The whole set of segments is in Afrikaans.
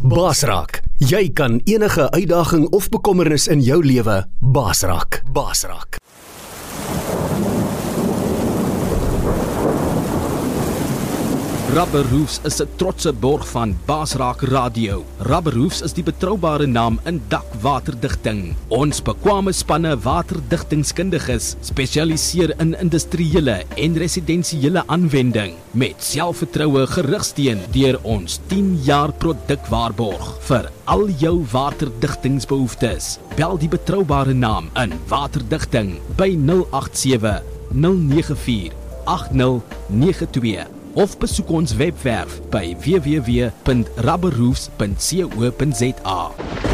Baasraak. Jy kan enige uitdaging of bekommernis in jou lewe baasraak. Baasraak. Rubber Roofs is 'n trotse borg van Baasraak Radio. Rubber Roofs is die betroubare naam in dakwaterdigting. Ons bekwame spanne waterdigtingskundiges spesialiseer in industriële en residensiële aanwending met selfvertroue gerugsteun deur ons 10 jaar produkwaarborg vir al jou waterdigtingsbehoeftes. Bel die betroubare naam in waterdigting by 087 094 8092. Of besoek ons webwerf by www.rubberroofs.co.za.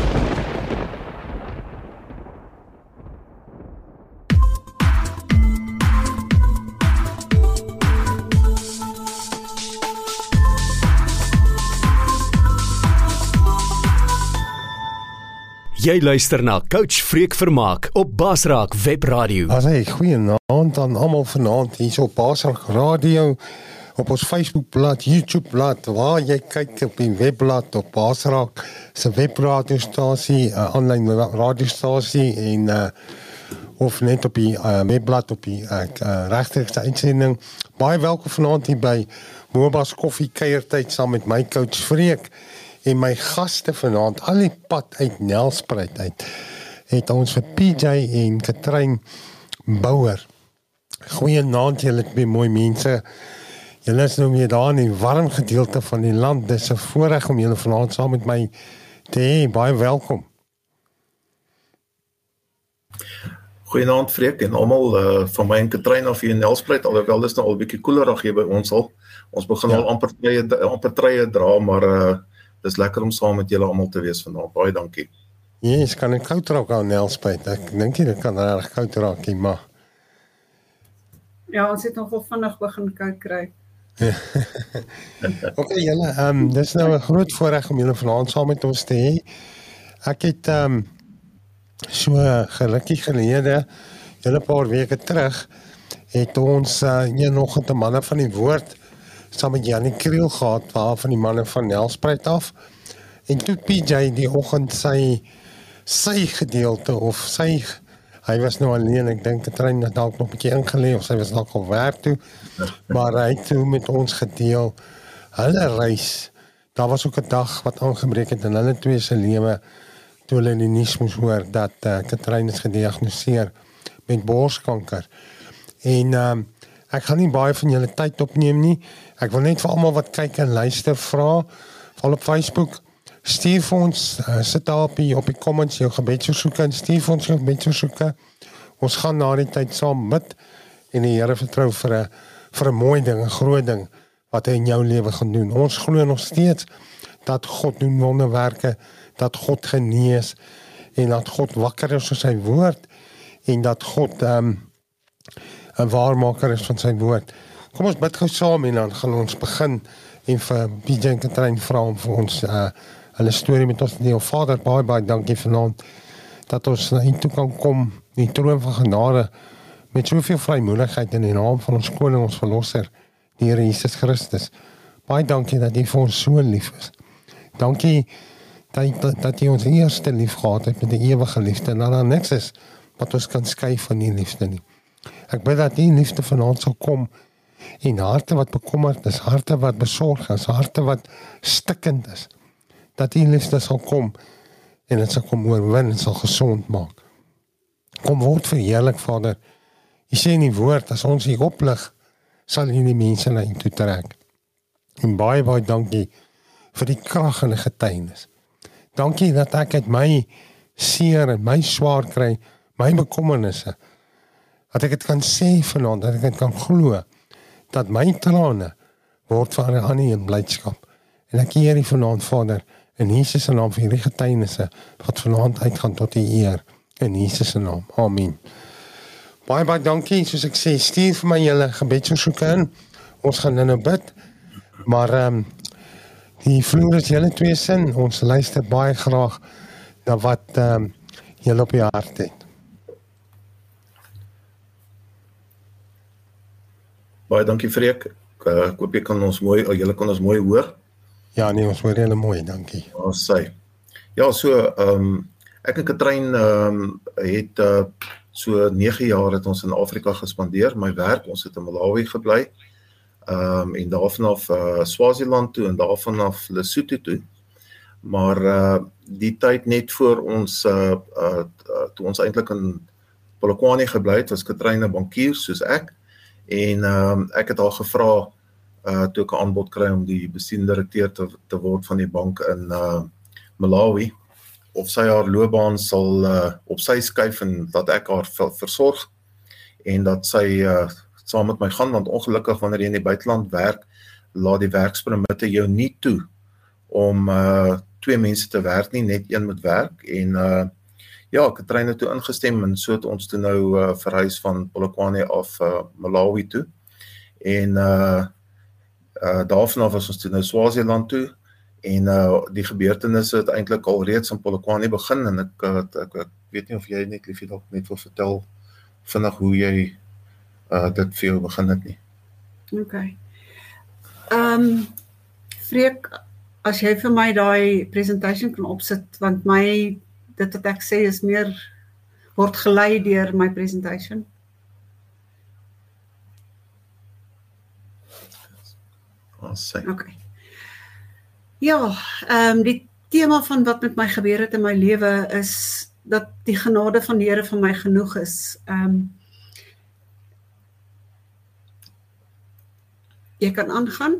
Jy luister na Coach Freek Vermaak op Baasraak Webradio. Goeienaand aan almal vanaand hier op Baasraak Radio. Op ons Facebookblad, YouTubeblad, waar jy kyk op die webblad op Baasraak se webradiostasie, aanlyn radiostasie en of net op die webblad op die regterste uitsending. Baie welkom vanaand hier by Mobas Koffie Kuiertyd saam met my Coach Freek en my gaste vanaand al die pad uit Nelspruit uit. Het ons vir PJ en Katrein Bouwer. Goeienaand julle twee mooi mense. Julle is nou weer daar in die warm gedeelte van die land. Dis 'n voorreg om julle vanaand saam met my te hê. Baie welkom. Goeienaand Freek en almal van my en Katrein af hier in Nelspruit, alhoewel dis nou al 'n bietjie koelerig hier by ons al. Ons begin al amper treie dra, maar dis lekker om saam met julle almal te wees vanaand. Baie dankie. Yes, kan ek koud raak aan Nelspruit? Ek dink dit kan reg koud raak, maar ja, ons het nogal vinnig begin koud kry. Okay, julle, dis nou 'n groot voorreg om julle vanaand saam met ons te hê. Ek het so gerukkie gelede, julle paar weke terug, het ons nog 'n manne van die woord saam met Janie Kriel gehad, waar van die manne van Nelspruit af. En toe PJ die oggend sy gedeelte of hy was nou alleen, ek dink die trein het dalk nog 'n bietjie ingelê of sy was dalk al werk toe, maar hy het toe met ons gedeel hulle reis. Daar was ook 'n dag wat aangebreek het in hulle twee se lewe toe hulle in die nuus moes hoor dat Katrein is gediagnoseer met borskanker. En ek gaan nie baie van julle tyd opneem nie. Ek wil net vir almal wat kyk en luister vra, val op Facebook, stuur vir ons, sit daar op die comments jou gebedsversoeke en stuur vir ons jou gebedsversoeke. Ons gaan na die tyd saam bid en die Here vertrou vir 'n mooi ding, 'n groot ding wat hy in jou lewe gaan doen. Ons glo nog steeds dat God doen wonderwerke, dat God genees en dat God wakker is vir sy woord en dat God 'n waarmaker is van sy woord. Kom ons bid gou saam en dan gaan ons begin en vir PJ en Katrein vra om vir ons hulle storie met ons te deel. Vader, baie dankie vanaand dat ons na U toe kan kom, die troon van genade, met soveel vrymoedigheid in die naam van ons koning, ons verlosser, die Here Jesus Christus. Baie dankie dat U vir ons so lief is. Dankie dat U ons eerste lief gehad het met die ewige liefde, en dat daar niks is wat ons kan skei van die liefde nie. Ek bid dat U liefde vanaand sal kom en harte wat bekommerd is, harte wat besorg is, harte wat stikkend is, dat die liefde sal kom en dit sal kom oorwin en sal gesond maak. Kom word verheerlik, Vader. U sê in die woord, as ons hier oplig, sal U die mense na U toe trek. En baie dankie vir die krag en die getuienis. Dankie dat ek uit my seer en my swaar kry, my bekommernisse, dat ek dit kan sê vanaand, dat ek dit kan glo, dat my trane word verander in blydskap. En ek eer U vanaand, Vader, in Jesus se naam vir hierdie getuienisse wat vanaand uitgaan tot U eer, in Jesus se naam. Amen. Baie dankie, soos ek sê, stuur vir my julle gebedsversoeke in. Ons gaan nou bid, maar die vloer is julle twee sin. Ons luister baie graag na wat julle op die hart het. Baie dankie Freek. Ek hoop julle kan ons mooi hoor. Ja nee, ons hoor julle mooi, dankie. Sy. Ja, so ek en Katrein het so 9 jaar het ons in Afrika gespandeer. My werk, ons het in Malawi gebly. En daarvan af Swaziland toe en daarvan af Lesotho toe. Maar die tyd net voor ons toe ons eintlik in Polokwane gebly het, was Katrein 'n bankier soos ek. En ek het haar gevra toe ek 'n aanbod kry om die bestuurende direkteur te word van die bank in Malawi, of sy haar loopbaan sal op sy skuif en dat ek haar versorg en dat sy saam met my gaan, want ongelukkig wanneer jy in die buiteland werk, laat die werkspermitte jou nie toe om 2 mense te werk nie, net een moet werk. En ja, Katrein het toe ingestem en so het ons toe nou verhuis van Polokwane af Malawi toe. En daarvan af was ons toe nou Swaziland toe. En die gebeurtenisse het eintlik al reeds in Polokwane begin en ek weet nie of jy net liefie dalk net wil vertel vinnig hoe jy dit vir jou begin het nie. Okay. Freek, as jy vir my daai presentation kan opsit, want dit wat ek sê is meer, word gelei deur my presentation. Okay. Ja, die tema van wat met my gebeur het in my lewe is dat die genade van die Here vir my genoeg is. Jy kan aangaan.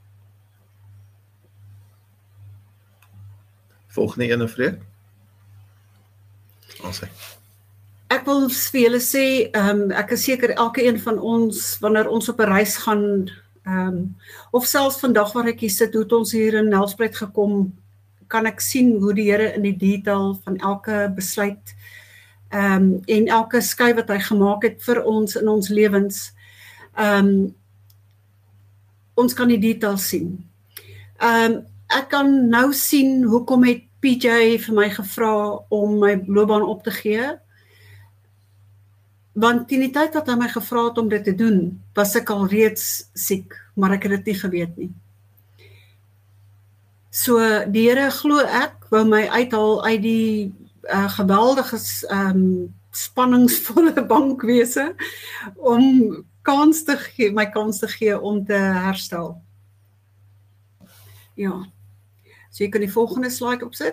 Volgende ene, Freek. Ek wil vir julle sê, ek is seker elke een van ons, wanneer ons op 'n reis gaan, of selfs vandag waar ek hier sit, hoe het ons hier in Nelspruit gekom, kan ek sien hoe die Here in die detail van elke besluit en elke skuif wat hy gemaak het vir ons in ons lewens, ons kan die detail sien. Ek kan nou sien hoekom het PJ vir my gevra om my loopbaan op te gee, want teen die tyd wat hy my gevra het om dit te doen, was ek al reeds siek, maar ek het dit nie geweet nie. So die Here, glo ek, wou my uithaal uit die geweldige spanningsvolle bankwese om my kans te gee om te herstel. Ja, so jy kan die volgende slide opsit.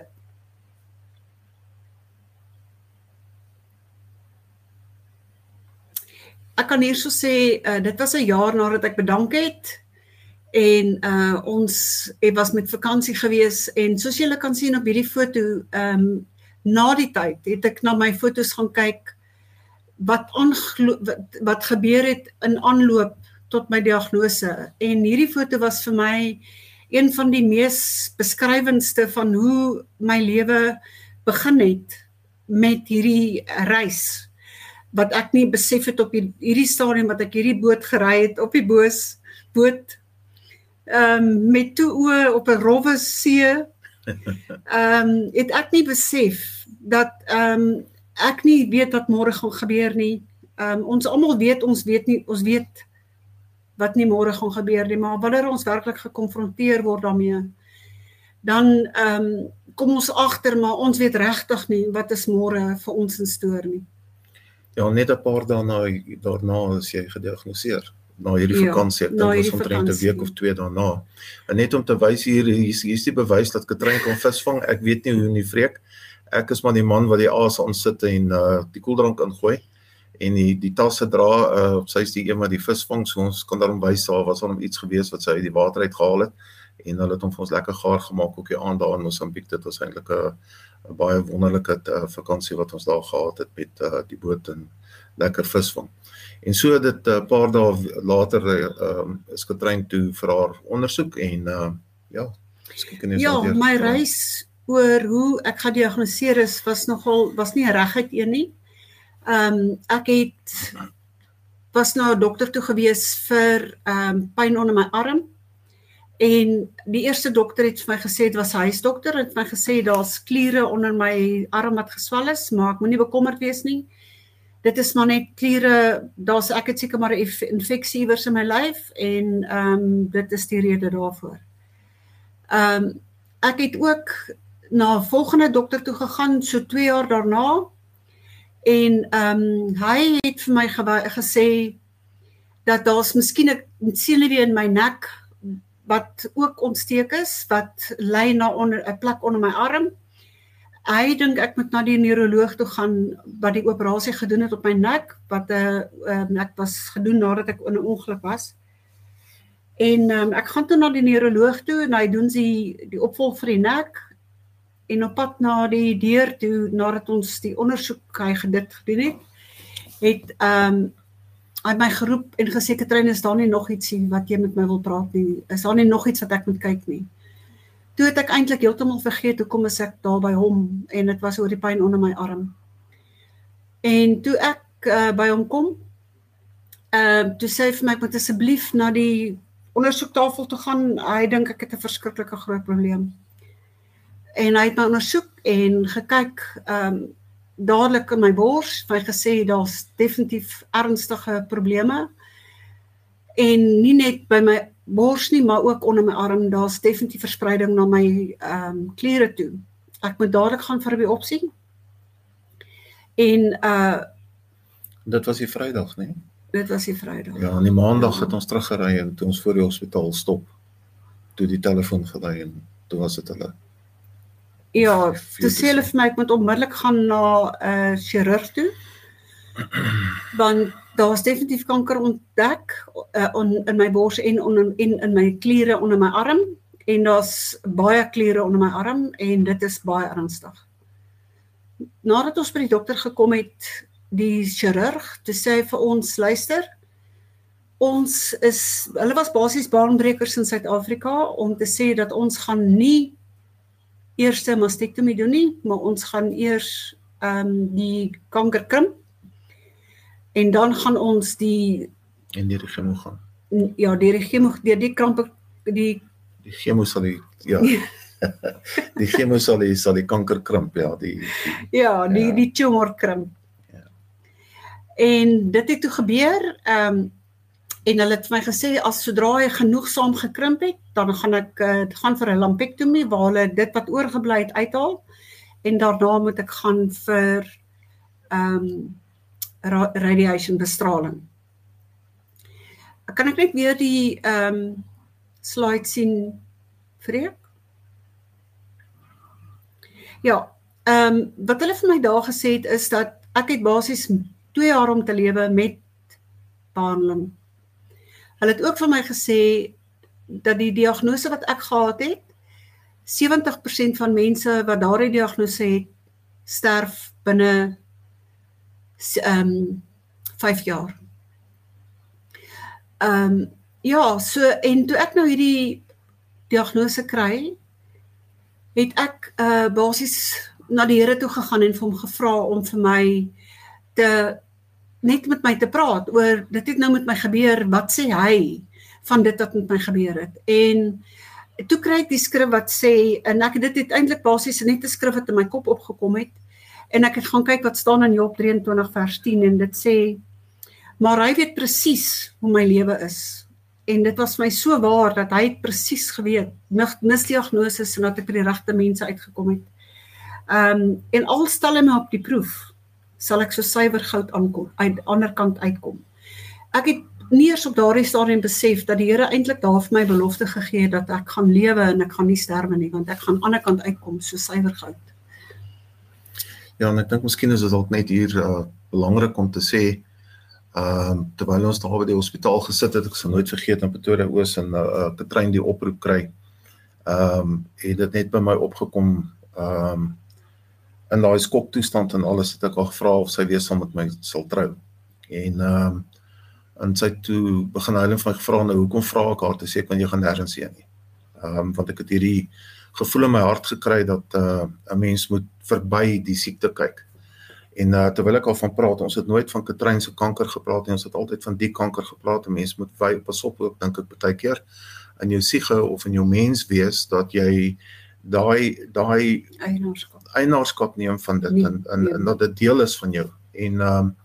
Ek kan hierso sê, dit was 'n jaar nadat ek bedank het, en ons was met vakansie gewees, en soos julle kan sien op hierdie foto, na die tyd het ek na my foto's gaan kyk, wat gebeur het in aanloop tot my diagnose, en hierdie foto was vir my een van die mees beskrywendste van hoe my lewe begin het met hierdie reis, wat ek nie besef het op hierdie stadium, wat ek hierdie boot gery het, op die boot, met 2 oë op 'n rowwe see, het ek nie besef dat ek nie weet wat môre gaan gebeur nie. Ons almal weet, ons weet wat nie môre gaan gebeur nie, maar wanneer ons werklik gekonfronteer word daarmee, dan kom ons agter, maar ons weet regtig nie wat is môre vir ons in stoor nie. Ja, net 'n paar dae daarna is jy gediagnoseer. Na hierdie vakansie, dit was omtrent 'n week of 2 daarna. En net om te wys hier is die bewys dat Katrein kan visvang. Ek weet nie hoe nie, Freek. Ek is maar die man wat die aas aan sit en die koeldrank ingooi en die tasse dra, sy is die een wat die vis vang, so ons kan daarom wys, daar was al iets gewees wat sy uit die water uit gehaal het, en hulle het hom vir ons lekker gaar gemaak, ook die aand daar in Mosambik. Dit was eintlik 'n baie wonderlike vakansie wat ons daar gehad het met die boot en lekker visvang. En so dit 'n paar dae later is Katrein toe vir haar ondersoek en ja, my reis oor hoe ek gediagnoseer is was nie 'n reguit een nie. Ek was na 'n dokter toe gewees vir pyn onder my arm, en die eerste dokter het vir my gesê, dit was 'n huisdokter, het my gesê daar's kliere onder my arm wat geswel is, maar ek moenie bekommerd wees nie. Dit is maar net kliere, ek het seker maar 'n infeksie iewers in my lyf, en dit is die rede daarvoor. Ek het ook na 'n volgende dokter toe gegaan, so 2 jaar daarna, en hy het vir my gesê, dat daar's miskien 'n senuwee in my nek, wat ook ontsteek is, wat lê na 'n plek onder my arm. Hy dink ek moet na die neuroloog toe gaan, wat die operasie gedoen het op my nek, wat ek was gedoen nadat ek in 'n ongeluk was. En ek gaan toe na die neuroloog toe, en hy doen die opvolg vir die nek, en op pad na die deur toe, nadat ons die ondersoek hy dit gedoen het, hy het my geroep en gesê, Kathryn, is daar nie nog iets wat jy met my wil praat nie? Is daar nie nog iets wat ek moet kyk nie? Toe het ek eintlik heeltemal vergeet, hoekom is ek daar by hom, en dit was oor die pyn onder my arm. En toe ek by hom kom, toe sê hy vir my, ek moet asseblief na die ondersoektafel toe gaan, hy dink ek het 'n verskriklike groot probleem. En hy het my ondersoek en gekyk, dadelik in my bors, hy gesê, daar's definitief ernstige probleme, en nie net by my bors nie, maar ook onder my arm, daar's definitief verspreiding na my kliere toe. Ek moet dadelik gaan vir 'n biopsie. En Dit was die Vrydag, nee? Dit was die Vrydag. Ja, en die Maandag het ons teruggery en toe ons voor die hospitaal stop, toe die telefoon gelei en toe was dit hulle. Ja, toe sê hulle vir my, ek moet onmiddellik gaan na 'n chirurg toe, want daar's definitief kanker ontdek in my bors en in my kliere onder my arm, en daar's baie kliere onder my arm, en dit is baie ernstig. Nadat ons by die dokter gekom het, die chirurg, toe sê hy vir ons, luister, hulle was basies baanbrekers in Suid-Afrika, om te sê dat ons gaan nie eerste mastektomie doen nie, maar ons gaan eers die kanker krimp, en dan gaan ons En deur die chemo gaan. Ja, deur die krampe, Die chemo sal die, ja, die chemo sal die kanker krimp, ja, die tumor krimp. Ja. En dit het toe gebeur, en hulle het vir my gesê, as sodra hy genoegsaam gekrimp het, dan gaan ek gaan vir 'n lumpektomie, waar hulle dit wat oorgebly het uithaal, en daarna moet ek gaan vir radiation bestraling. Kan ek net weer die slide sien, Freek? Ja, wat hulle vir my daar gesê het, is dat ek het basies 2 jaar om te lewe met behandeling. Hulle het ook vir my gesê, dat die diagnose wat ek gehad het, 70% van mense wat daardie diagnose het, sterf binne 5 jaar. Ja, so, en toe ek nou hierdie diagnose kry, het ek basies na die Here toe gegaan en vir hom gevra om vir my net met my te praat oor, dit het nou met my gebeur, wat sê hy van dit wat met my gebeur het. En toe kry ek die skrif wat sê, en dit het eintlik basies net 'n skrif wat in my kop opgekom het, en ek het gaan kyk wat staan in Job 23 vers 10, en dit sê, maar hy weet presies hoe my lewe is. En dit was my so waar, dat hy het presies geweet, misdiagnoses, en dat ek by die regte mense uitgekom het. En al stel hy my op die proef, sal ek so suiwer goud aan die ander kant uitkom. Ek het nie eers op daardie stadium besef, dat die Here eintlik daar vir my belofte gegee het, dat ek gaan lewe, en ek gaan nie sterwe nie, want ek gaan aan die ander kant uitkom, so suiwer goud. Ja, en ek dink miskien is dit dalk net hier belangrik om te sê, terwyl ons daar by die hospitaal gesit het, ek sal nooit vergeet in Pretoria Oos, en Kathryn die oproep kry, het dit net by my opgekom, in daai skoktoestand en alles, het ek al gevra of sy weer saam met my sal trou. En sy toe begin huil en vir my gevra, nou hoekom vra ek haar, te sê, kan jy gaan nêrens heen nie. Want ek het hierdie gevoel in my hart gekry, dat 'n mens moet verby die siekte kyk. En terwyl ek al van praat, ons het nooit van Kathryn se kanker gepraat, en ons het altyd van die kanker gepraat, en mens moet pas op, ook dink ek baie keer, in jou siege of in jou mens wees, dat jy daai eienaarskap neem van dit, en dat dit deel is van jou. En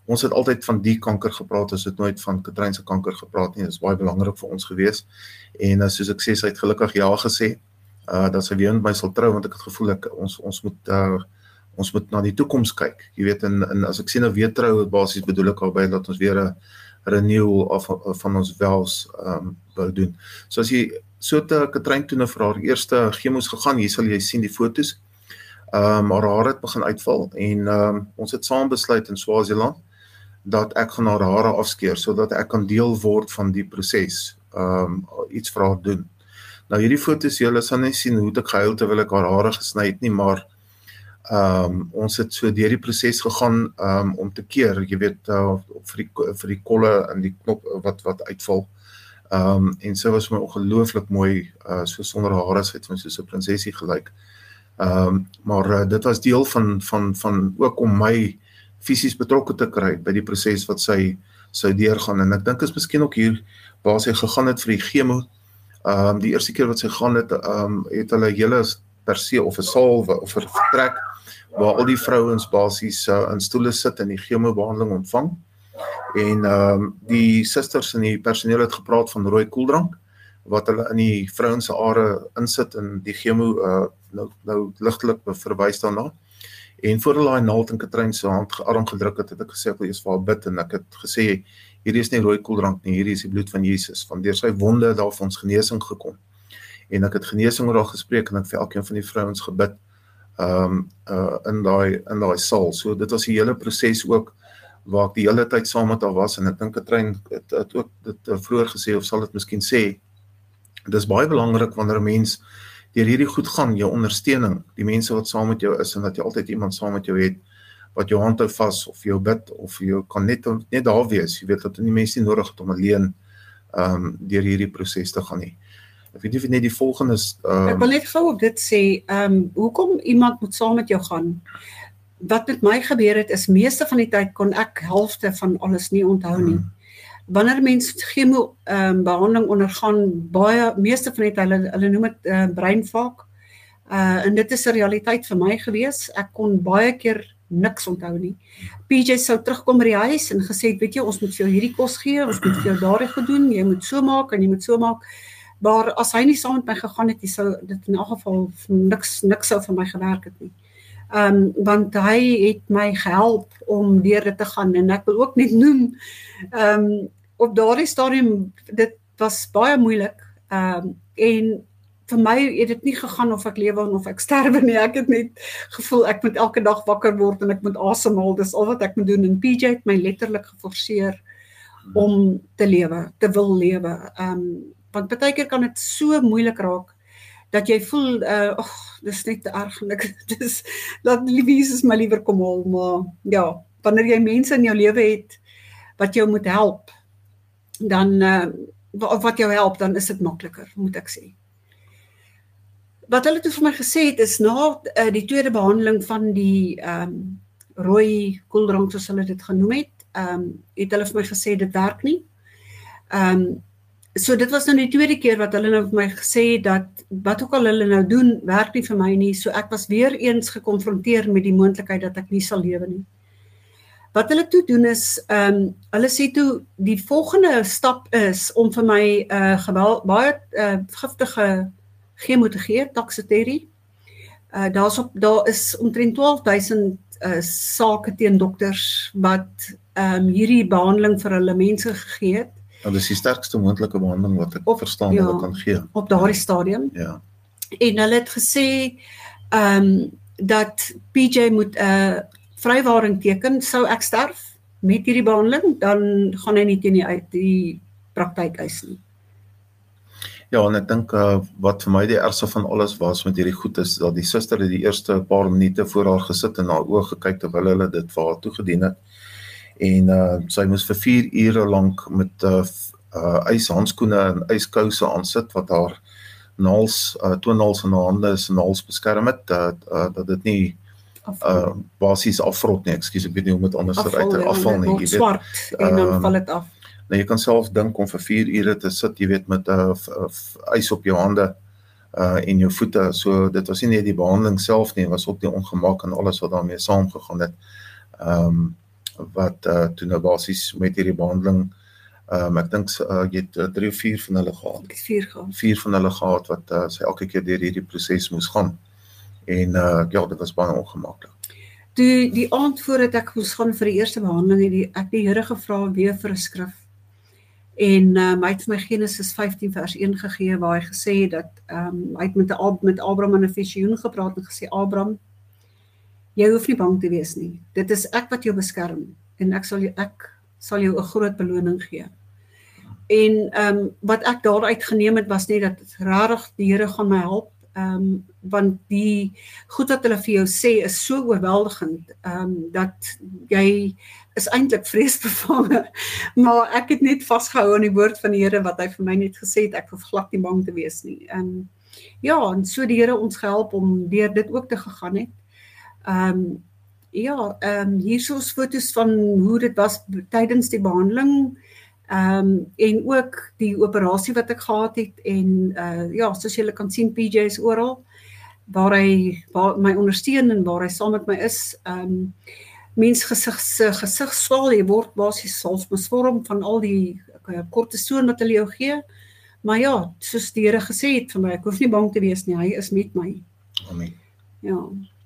ons het altyd van die kanker gepraat, ons het nooit van Katrein se kanker gepraat nie, dit is baie belangrik vir ons gewees, en soos ek sê, sy het gelukkig ja gesê, dat sy weer met my sal trou, want ek het gevoel, ons moet na die toekoms kyk, jy weet, en as ek sê nou weer trou, basies bedoel ek albei, dat ons weer 'n renewal van ons vows wou doen. So as jy so te Katrein toe vir haar eerste chemo's gegaan, hier sal jy sien die foto's, haar hare het begin uitval, en ons het saam besluit in Swaziland, dat ek gaan haar hare afskeer, sodat ek kan deel word van die proses, iets vir haar doen. Nou hierdie foto's, julle sal nie sien hoe ek gehuil terwyl ek haar hare gesny het nie, maar ons het so deur die proses gegaan om te keer, jy weet, vir die kolle en die knop wat uitval. En sy was my ongelooflik mooi, so sonder hare, sy het my soos 'n prinsesie gelyk. Maar dit was deel van ook om my fisies betrokke te kry by die proses wat sy sou deurgaan. En ek dink is miskien ook hier waar sy gegaan het vir die chemo. Die eerste keer wat sy gaan het hulle 'n hele perse of 'n saal of 'n vertrek waar al die vrouens basies in stoele sit en die chemobehandeling ontvang. En die susters en die personeel het gepraat van rooi koeldrank wat hulle in die vrouens se are insit en die chemo nou ligtelik verwys daarna. En voor hulle daai naald in Katrein se arm gedruk het ek gesê ek wil eers vir haar bid en ek het gesê hierdie is nie rooi koeldrank nie, hierdie is die bloed van Jesus. Van deur sy wonde het daar vir ons genesing gekom. En ek het genesing oor haar gespreek en ek vir elkeen van die vrouens gebid in daai saal. So dit was die hele proses ook waar ek die hele tyd saam met haar was en ek dink Katrein het ook dit vroeër gesê of sal dit miskien sê. Dis baie belangrik wanneer 'n mens deur hierdie goed gaan, jou ondersteuning, die mense wat saam met jou is en dat jy altyd iemand saam met jou het wat jou hand hou vas of jou bid of jou kan net daar wees. Jy weet dat die mense nie nodig het om alleen deur hierdie proses te gaan nie. Ek weet nie net die volgende is ek wil net gou op dit sê, hoekom iemand moet saam met jou gaan? Wat met my gebeur het is meeste van die tyd kon ek helfte van alles nie onthou nie. Wanneer mense chemo behandeling ondergaan, meeste van die tyd, hulle noem dit breinvaak, en dit is 'n realiteit vir my gewees. Ek kon baie keer niks onthou nie. PJ sou terugkom by die huis en gesê, weet jy, ons moet vir jou hierdie kos gee, ons moet vir jou daardie gedoen, jy moet so maak en jy moet so maak. Maar as hy nie saam met my gegaan het, sou dit in elk geval niks sou vir my gewerk het nie. Want hy het my gehelp om deur dit te gaan en ek wil ook net noem, op daardie stadium, dit was baie moeilik, en vir my het dit nie gegaan of ek lewe of ek sterwe nie, ek het net gevoel ek moet elke dag wakker word en ek moet asemhaal, dis al wat ek moet doen en PJ het my letterlik geforseer om te lewe, te wil lewe, want baie keer kan dit so moeilik raak, dat jy voel, dis net te erg, laat Jesus my liever kom haal, maar ja, wanneer jy mense in jou lewe het, wat jou moet help, dan, wat jou help, dan is dit makliker, moet ek sê. Wat hulle toe vir my gesê het, is na die tweede behandeling van die rooi koeldrank, soos hulle dit genoem het, het hulle vir my gesê, dit werk nie. So dit was nou die tweede keer wat hulle nou vir my gesê het, dat wat ook al hulle nou doen, werk nie vir my nie, so ek was weer eens gekonfronteer met die moontlikheid dat ek nie sal lewe nie. Wat hulle toe doen is, hulle sê toe, die volgende stap is, om vir my baie giftige chemo te gee, Taxotere. Daar is omtrent 12.000 sake teen dokters, wat hierdie behandeling vir hulle mense gegee het. Nou, dis die sterkste moontlike behandeling wat ek verstaan hulle kan gee. Op daardie stadium. Ja. En hulle het gesê, dat PJ moet vrywaring teken, sou ek sterf met hierdie behandeling, dan gaan hy nie teen die praktyk eis nie. Ja, en ek dink wat vir my die ergste van alles was met hierdie goed is, dat die suster het die eerste paar minute voor haar gesit en haar oog gekyk terwyl hulle dit vir haar toegedien het. En sy moes vir 4 ure lank met yshandskoene en yskouse aansit, wat haar toenaals in haar hande is en hals beskerm het, dat dit nie basies afrot nie, ekskuus, ek weet nie hoe met anders afval nie, jy weet. Swart, en dan val het af. Nou, jy kan self dink om vir 4 ure te sit, jy weet, met ys op jou hande en jou voete, so dit was nie net die behandeling self nie, was ook die ongemak en alles wat daarmee saamgegaan het. wat toe nou basies met hierdie behandeling, ek dink jy het 3 of 4 van hulle gehad. 4 van hulle gehad wat sy elke keer deur hierdie proses moes gaan. En ja, dit was baie ongemaklik. Die aand voordat ek moes gaan vir die eerste behandeling, het ek die Here gevra weer vir 'n skrif. En hy het vir my Genesis 15 vers 1 gegee, waar hy gesê dat, hy het met Abraham in 'n visioen gepraat en gesê, Abraham, jy hoef nie bang te wees nie. Dit is ek wat jou beskerm, en ek sal jou 'n groot beloning gee. En wat ek daaruit geneem het, was net dat rarig die Here gaan my help, want die goed wat hulle vir jou sê is so oorweldigend, dat jy is eintlik vreesbevange, maar ek het net vasgehou aan die woord van die Here, wat hy vir my net gesê het, ek hoef glad nie bang te wees nie. Ja, en so die Here ons gehelp om deur dit ook te gegaan het. Hier is foto's van hoe dit was tydens die behandeling, en ook die operasie wat ek gehad het, en ja, soos julle kan sien, PJ is oral, waar my ondersteun en waar hy saam met my is. Mens gesig swaal, jy word basies soms misvorm van al die kortison wat hulle jou gee, maar ja, soos die Here gesê het vir my, ek hoef nie bang te wees nie, hy is met my. Amen. Ja.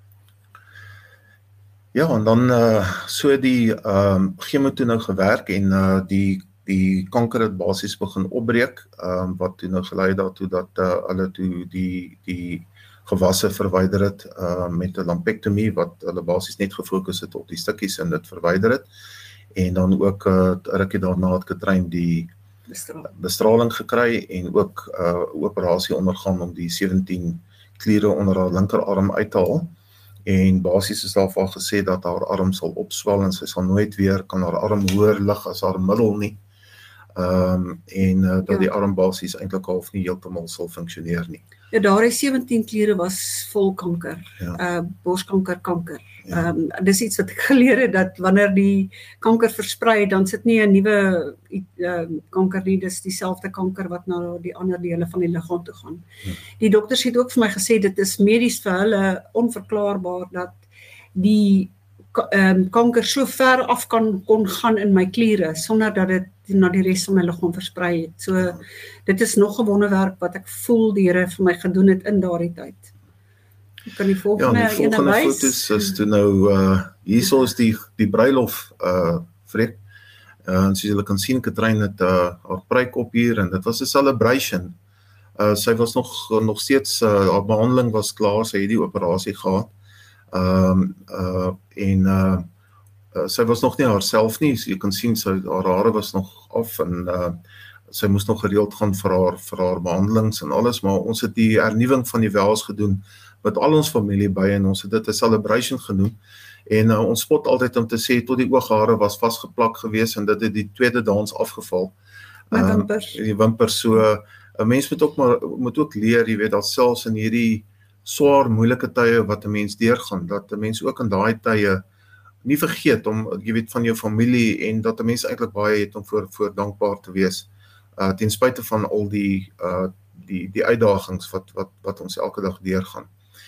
Ja, en dan so die chemo toe nou gewerk en die kanker het basies begin opbreek, wat toe nou gelei daartoe dat hulle toe die gewasse verwyder het met 'n lumpektomie, wat hulle basies net gefokus het op die stukkies en dit verwyder het. En dan ook rukkie daarna het Katrein die bestraling gekry en ook operasie ondergaan om die 17 kliere onder haar linkerarm uit te haal. En basies is daarvan gesê dat haar arm sal opswel en sy sal nooit weer kan haar arm hoër lig as haar middel nie. Dat die arm basies eintlik half nie heeltemal sal funksioneer nie. Ja, daardie 17 kliere was vol kanker, borskanker. Dis iets wat ek geleer het, dat wanneer die kanker versprei, dan sit nie 'n nuwe kanker nie, dis dieselfde kanker wat na die ander dele van die liggaam toe gaan. Die dokters het ook vir my gesê, dit is medies vir hulle onverklaarbaar, dat die kanker so ver af kon gaan in my kliere, sonder dat dit na die res van my liggaam versprei het. So, dit is nog 'n wonderwerk wat ek voel die Here vir my gedoen het in daardie tyd. Ek kan die volgende foto's is toe nou, hierso is die bruilof, Freek. En soos julle kan sien, Katrein het haar pruik op hier, en dit was 'n celebration. Sy was nog steeds, haar behandeling was klaar, sy het die operasie gehad. Sy was nog nie haarself nie, so jy kan sien, haar hare was nog af, en sy moes nog gereeld gaan vir haar behandelings en alles, maar ons het die hernuwing van die wels gedoen, met al ons familie by, en ons het dit 'n celebration genoem, en ons spot altyd om te sê, tot die ooghare was vasgeplak gewees, en dit het die tweede dans afgeval. Die wimpers, so, 'n mens moet ook leer, jy weet, dat selfs in hierdie swaar, moeilike tye wat 'n mens deurgaan, dat 'n mens ook in daai tye nie vergeet om, jy weet, van jou familie, en dat 'n mens eintlik baie het om voor dankbaar te wees, ten spyte van al die uitdagings wat ons elke dag deurgaan.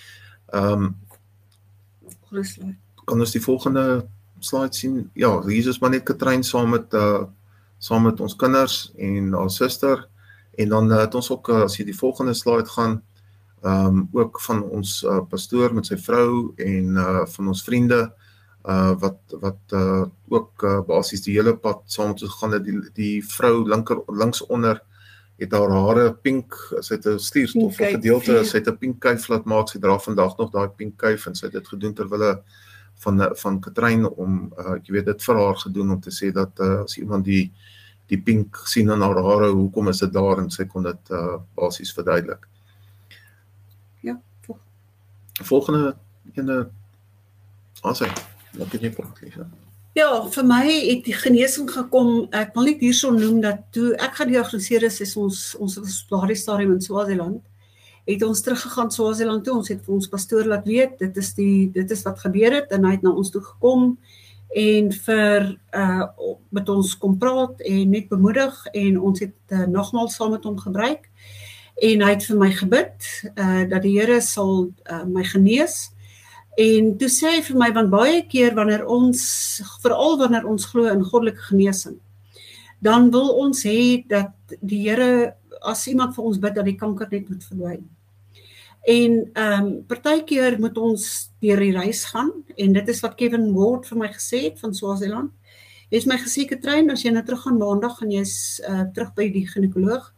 Kan ons die volgende slide sien? Ja, hier is maar net Katrein saam met ons kinders en haar suster, en dan het ons ook, as jy die volgende slide gaan, ook van ons pastoor met sy vrou, en van ons vriende, wat ook basies die hele pad saam met ons gegaan het. Die vrou links onder het haar hare pink, sy het 'n stuurstof gedeelte, sy het 'n pink kuif laat maak, sy dra vandag nog daai pink kuif, en sy het dit gedoen terwille van Katrein, om, jy weet, dit vir haar gedoen, om te sê dat as iemand die pink sien in haar hare, hoekom is dit daar, en sy kon dit basies verduidelik. Ja, volgende ene, as hy, wat kan jy praat, Lisa? Ja, vir my het die genesing gekom, ek wil net hierso noem, dat toe ek gediagnoseer is ons was op daardie stadium in Swaziland, het ons teruggegaan Swaziland toe, ons het vir ons pastoor laat weet, dit is wat gebeur het, en hy het na ons toe gekom, en met ons kom praat, en net bemoedig, en ons het nogmaals saam met hom gebruik, en hy het vir my gebid, dat die Here sal my genees, En toe sê hy vir my, want baie keer veral wanneer ons glo in goddelike genesing, dan wil ons hê dat die Here, as iemand vir ons bid, dat die kanker net moet verdwyn. En partykeer moet ons deur die reis gaan, en dit is wat Kevin Ward vir my gesê het van Swaziland. Hy het my gesê, Katrein, as jy nou terug gaan maandag, en jy is terug by die ginekoloog.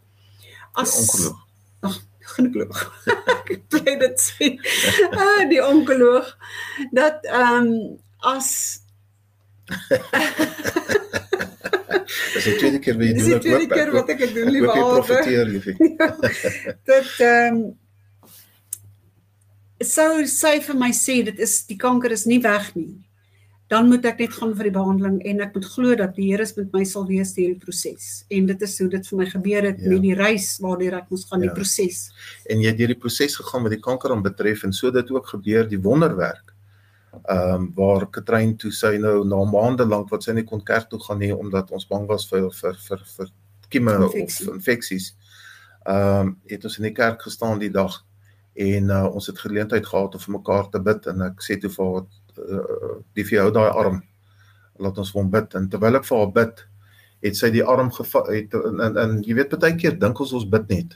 Ginekoloog. Ek bly dit sê. Die onkoloog. Dat as Dis die tweede keer wat jy doen. Dis die tweede keer wat ek het doen, liewe Alve. Profiteer, liefie. Dat sou sy vir my sê, die kanker is nie weg nie, dan moet ek net gaan vir die behandeling, en ek moet glo dat die Here met my sal wees deur die proses. En dit is hoe dit vir my gebeur het, met die reis waardeur ek moes gaan, die proses. En jy het deur die proses gegaan wat die kanker aan betref, en so dit ook gebeur, die wonderwerk, waar Katrein toe sy nou na maande lank wat sy nie kon kerk toe gaan nie, omdat ons bang was vir kieme of infeksies, het ons in die kerk gestaan die dag, en ons het geleentheid gehad om vir mekaar te bid, en ek sê toe vir haar, die vir jou daai arm, laat ons vir hom bid, en terwyl ek vir haar bid, het sy die arm en jy weet, baie keer dink ons bid net,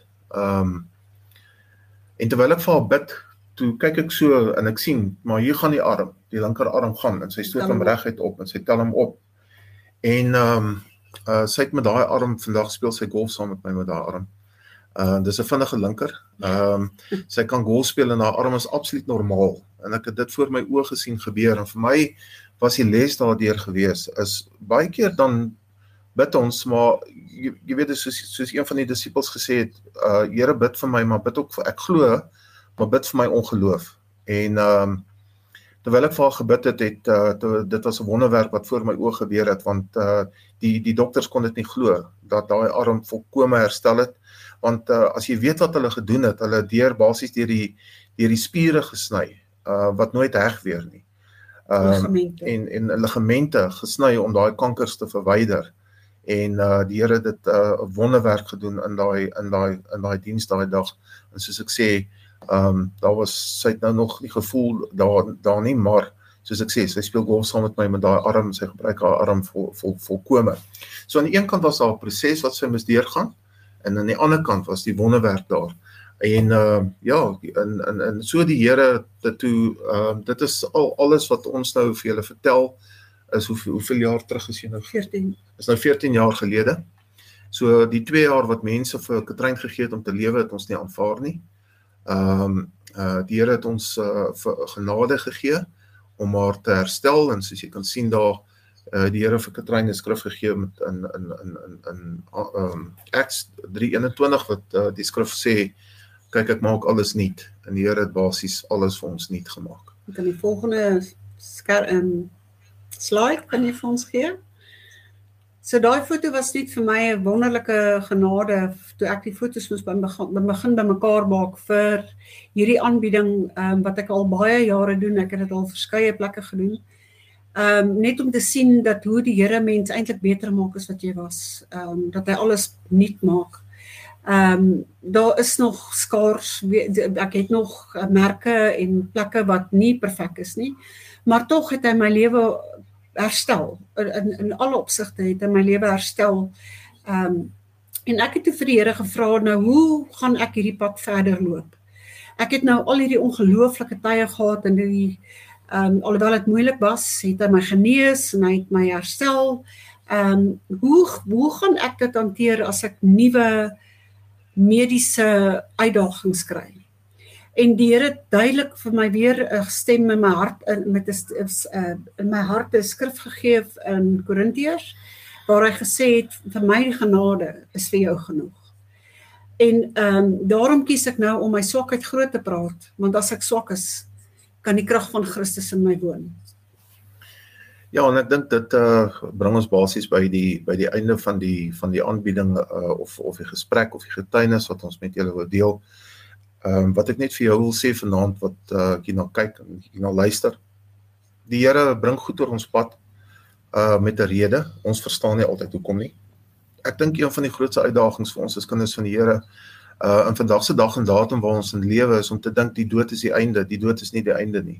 en terwyl ek vir haar bid, toe kyk ek so, en ek sien, maar hier gaan die linker arm gaan, en sy stoot hom reguit op, en sy tel hom op, en sy het met daai arm, vandag speel sy golf saam met my met daai arm, dis 'n vinnige linker, sy kan golf speel, en haar arm is absoluut normaal, en ek het dit voor my oë gesien gebeur, en vir my was die les daardeur gewees, is baie keer dan bid ons, maar jy weet, soos een van die disippels gesê het, Here bid vir my, maar bid ook vir, ek glo, maar bid vir my ongeloof, en terwyl ek vir haar gebid het, dit was 'n wonderwerk wat voor my oë gebeur het, want die dokters kon dit nie glo, dat daai arm volkome herstel het, want as jy weet wat hulle gedoen het, hulle basies deur die spiere gesny, wat nooit heg weer nie, en ligamente gesny om daai kankers te verwyder, en die Here het dit 'n wonderwerk gedoen in daai diens daai dag, en soos ek sê, sy het nou nog nie gevoel daar nie, maar soos ek sê, sy speel golf saam met my met daai arm, sy gebruik haar arm volkome. So aan die een kant was daar 'n proses wat sy moes deurgaan, en aan die ander kant was die wonderwerk daar. En en so die Here dit toe, dit is alles wat ons nou vir julle vertel, is hoeveel jaar terug is jy nou? 14. Is nou 14 jaar gelede. So die 2 jaar wat mense vir Katrein gegee het om te lewe, het ons nie aanvaar nie. Die Here het ons genade gegee om haar te herstel, en soos jy kan sien daar, die Here vir Katrein 'n skrif gegee met in Acts 3:21 wat die skrif sê, kyk, ek maak alles nuut, en die Here het basies alles vir ons nuut gemaak. Kan die volgende slide kan jy vir ons gee? So daai foto was net vir my 'n wonderlike genade, toe ek die foto's moes begin bymekaar maak vir hierdie aanbieding, wat ek al baie jare doen, ek het dit al verskeie plekke gedoen, net om te sien dat hoe die Here mens eintlik beter maak as wat jy was, dat hy alles nuut maak. Daar is nog skaars, ek het nog merke en plekke wat nie perfek is nie, maar tog het hy my lewe herstel, in alle opsigte het hy my lewe herstel, en ek het toe vir die Here gevra, nou hoe gaan ek hierdie pad verder loop? Ek het nou al hierdie ongelooflike tye gehad, en alhoewel dit moeilik was, het hy my genees, en hy het my herstel, hoe gaan ek dit hanteer as ek nuwe mediese uitdagings kry? En die Here het duidelik vir my weer 'n stem in my hart, in my hart 'n skrif gegee in Korintiërs, waar hy gesê het, vir my die genade is vir jou genoeg. En daarom kies ek nou om my swakheid groot te praat, want as ek swak is, kan die krag van Christus in my woon. Ja, en ek dink dit bring ons basies by die einde van die aanbieding, of die gesprek, of die getuienis wat ons met julle wil deel. Wat ek net vir jou wil sê vanaand, wat jy nou kyk en jy nou luister, die Here bring goed oor ons pad, met 'n rede, ons verstaan nie altyd hoekom nie. Ek dink een van die grootste uitdagings vir ons as kinders van die Here, in vandag se dag en datum waar ons in lewe is, om te dink die dood is die einde, die dood is nie die einde nie.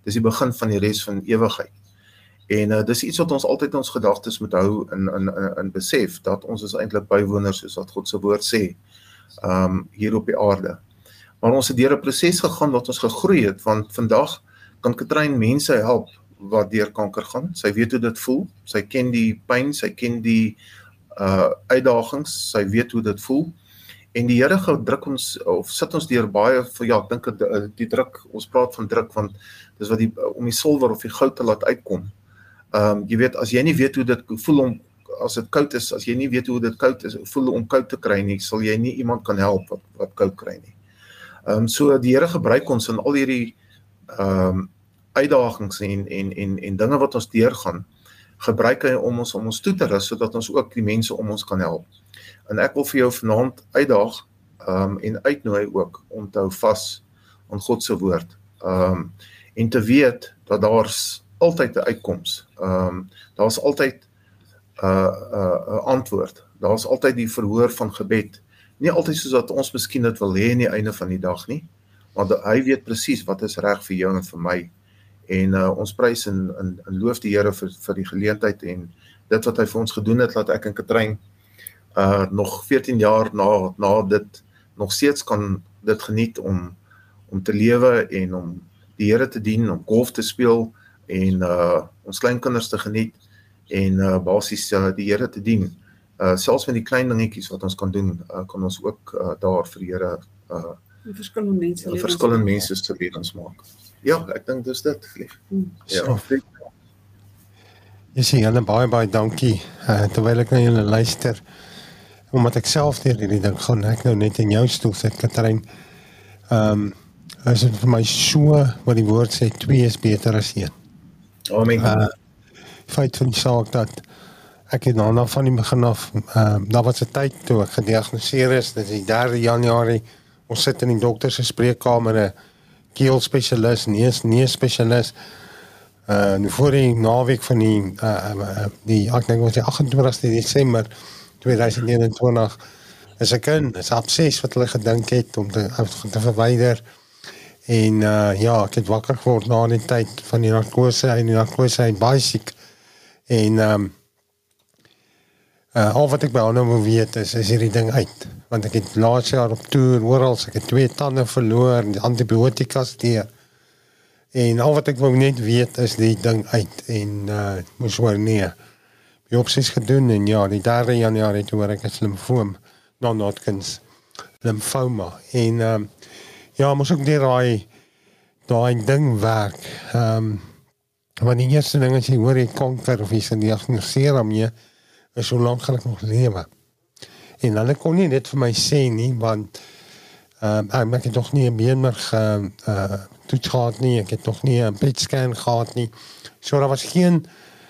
Dis die begin van die res van ewigheid. En dis iets wat ons altyd ons gedagtes moet hou in besef, dat ons is eintlik bywoners, soos wat God se woord sê, hier op die aarde. Maar ons het deur 'n proses gegaan wat ons gegroei het, want vandag kan Katrein mense help wat deur kanker gaan. Sy weet hoe dit voel, sy ken die pyn, sy ken die uitdagings, sy weet hoe dit voel. En die Here gedruk ons, of sit ons deur baie, ek dink die druk, ons praat van druk, want dis wat om die silwer of die goud te laat uitkom. Jy weet, as jy nie weet hoe dit voel as dit koud is, as jy nie weet hoe dit koud is, voel om koud te kry nie, sal jy nie iemand kan help wat koud kry nie. So die Here gebruik ons in al hierdie uitdagings en dinge wat ons deurgaan, gebruik hy om ons toe te rus, sodat ons ook die mense om ons kan help. En ek wil vir jou vanaand uitdaag en uitnooi ook om te hou vas aan God se woord. En te weet dat daar's altyd 'n uitkoms. Daar's altyd 'n antwoord. Daar's altyd die verhoor van gebed. Nie altyd soos wat ons miskien dit wil hê aan die einde van die dag nie, maar hy weet presies wat is reg vir jou en vir my. En ons prys en loof die Here vir die geleentheid en dit wat hy vir ons gedoen het, laat ek en Katrein nog 14 jaar na dit nog steeds kan dit geniet om te lewe en om die Here te dien, om golf te speel en ons kleinkinders te geniet en basies die Here te dien. Selfs met die klein dingetjies wat ons kan doen, kan ons ook daar vir die Here verskillende mense se lewens maak. Ja, ek dink dis dit, Vlieg. Ja. Jy sê julle baie dankie, terwyl ek na julle luister, omdat ek self deur hierdie ding gaan, ek nou net in jou stoel sit, Katrein, is dit vir my so, wat die woord sê, 2 is beter as 1. Amen. Feit van die saak dat ek het nou van die begin af, daar was 'n tyd toe ek gediagnoseer is, dit is die 3 Januarie, ons sit in die dokter se spreekkamer, 'n keelspesialis, nie spesialis, nu voor die naweek van ek dink was die 28 Desember 2021, is ek is abses wat hulle gedink het om te verwyder, en ek het wakker geword na die tyd van die narkose, en die narkose het baie siek, en al wat ek by hom wil weet is hierdie ding uit, want ek het laas jaar op toer oral, ek het 2 tande verloor, die antibiotikas deur, en al wat ek wil net weet is die ding uit, en moes hoor nee, biopsies gedoen, en die 3 Januarie toe hoor ek is lymfoom, non-Hodgkins lymfoma, en moes ook daai ding werk, want die eerste ding as jy hoor jy kanker, of jy se diagnoseer aan jy, is hoe lang gaan ek nog lewe. En hulle kon nie dit vir my sê nie, want ek het nog nie 'n beenmerg toets gehad nie, ek het nog nie 'n PET-scan gehad nie. So daar was geen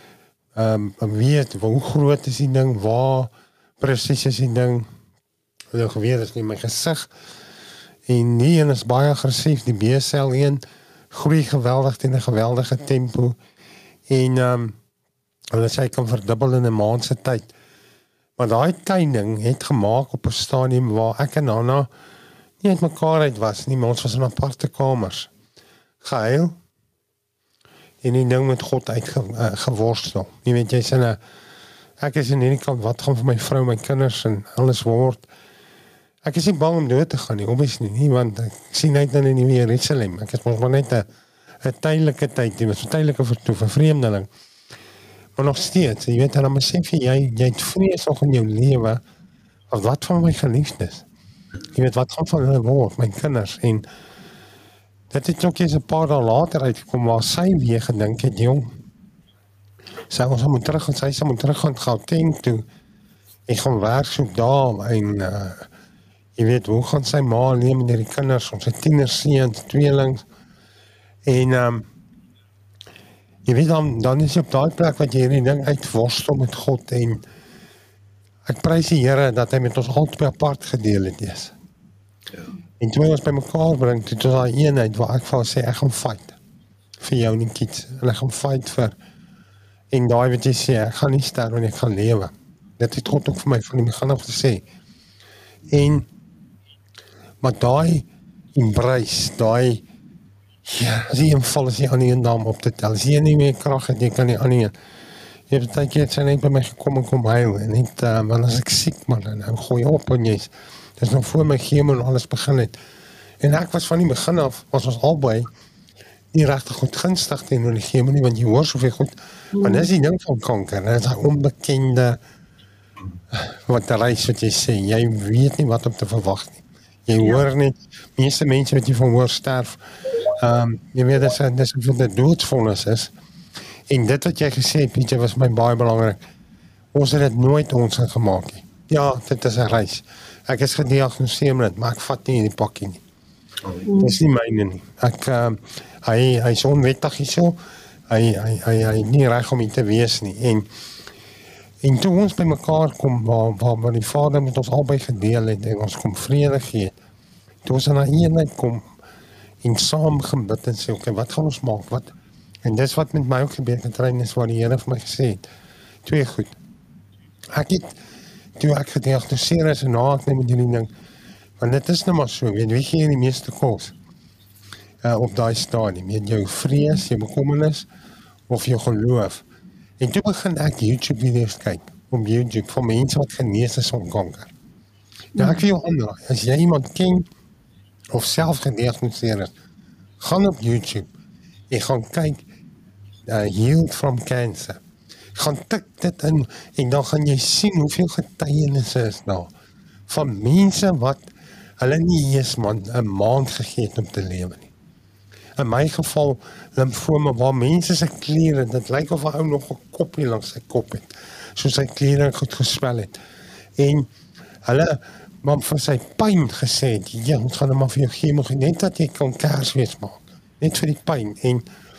weet hoe groot is die ding, waar presies is die ding. Hulle geweet is nie my gesig. En die een is baie aggressief, die B-sel een groei geweldig in 'n geweldige tempo. En hulle sê kan verdubbel in 'n maand se tyd. Maar daai tuining het gemaak op 'n stadium waar ek en Anna nie uit mekaar uit was nie, maar ons was in aparte kamers. Gehuil. En die ding met God uitgeworstel. Jy weet, ek is in hierdie kant, wat gaan vir my vrou, my kinders en alles word. Ek is nie bang om dood te gaan nie, obviously nie, want ek sien net in die Nuwe Jerusalem. Ek is maar net 'n tydelike tyd, jy weet, 'n tydelike vertoef, 'n vreemdeling. Maar nog steeds, jy weet, dan besef jy het vrees nog in jou lewe, of wat van my geliefdes? Jy weet, wat gaan van hulle word, my kinders, en dit het ook eens 'n paar dae later uitgekom, waar sy weer gedink het, jong, sy moet terug gaan Gauteng toe, ek gaan werk soek daar, en jy weet, hoe gaan sy ma leef met die kinders, ons het tienerseuns, tweelings, en jy weet, dan is jy op daai plek wat jy hierdie ding uitworstel met God, en ek prys die Here dat hy met ons albei apart gedeel het is. Ja. En toe ons by mekaar bring, toe daai eenheid waar ek vir sê, ek gaan fight vir jou en die kids, en ek gaan fight vir, en daai wat jy sê, ek gaan nie sterf en ek gaan lewe. Dit het God ook vir my van die begin af gesê. Maar daai embrace, daai Ja, as jy val is jy aan die een naam op te tel. As jy nie meer krag het, jy kan nie aan die een. Jy het baie keer sy net by my gekom en kom huil en net want as ek siek man en nou gooi op en jy's dis nog voor my chemo en alles begin het. En ek was van die begin af was ons albei nie regtig goed gunstig teenoor die chemo nie, want jy hoor soveel goed. Maar dis die ding van kanker, dis daai onbekende wat reis wat jy sê, jy weet nie wat om te verwag nie. Jy hoor nie, meeste mense wat jy van hoor sterf, jy weet dis vir die doodsvonnis is. En dit wat jy gesê het, Pietje, was my baie belangrik. Ons het dit nooit ons gemaak nie. Ja, dit is 'n reis. Ek is gediagnoseer met dit, maar ek vat nie in die pakkie nie. Dit is nie myne nie. Hy is onwettig hierso. Hy nie reg om hier te wees nie. En toe ons by mekaar kom, waar die Vader met ons albei gedeel het, en ons kom vrede gee, toe ons aan 'n eenheid kom, en saam gebid en sê, okay, wat gaan ons maak, wat? En dis wat met my ook gebeur, Katrein, is wat die Here vir my gesê het. Twee goed. Toe ek gediagnoseer is, en na ek net met hierdie ding, want dit is nou maar so, weet jy die meeste kos, op daai stadium, met jou vrees, jou bekommernis, of jou geloof. En toe begin ek YouTube-video's kyk, op YouTube, van mense wat genees is van kanker. Nou ek wil jou aanraai, as jy iemand ken, of self gediagnoseer is, gaan op YouTube, en gaan kyk, Healed from Cancer. Gaan tik dit in, en dan gaan jy sien hoeveel getuienisse is daar, van mense wat, hulle nie eens man, 'n maand gegee het om te lewe nie. In my geval, lymfome, waar mense sy klere, dit lyk of 'n ou nog 'n koppie langs sy kop het, so sy klere goed gespel het. En hulle, maar vir sy pyn gesê het, ja, ons gaan maar vir jou chemo gee, net dat jy kan Kersfees maak, net vir die pyn, en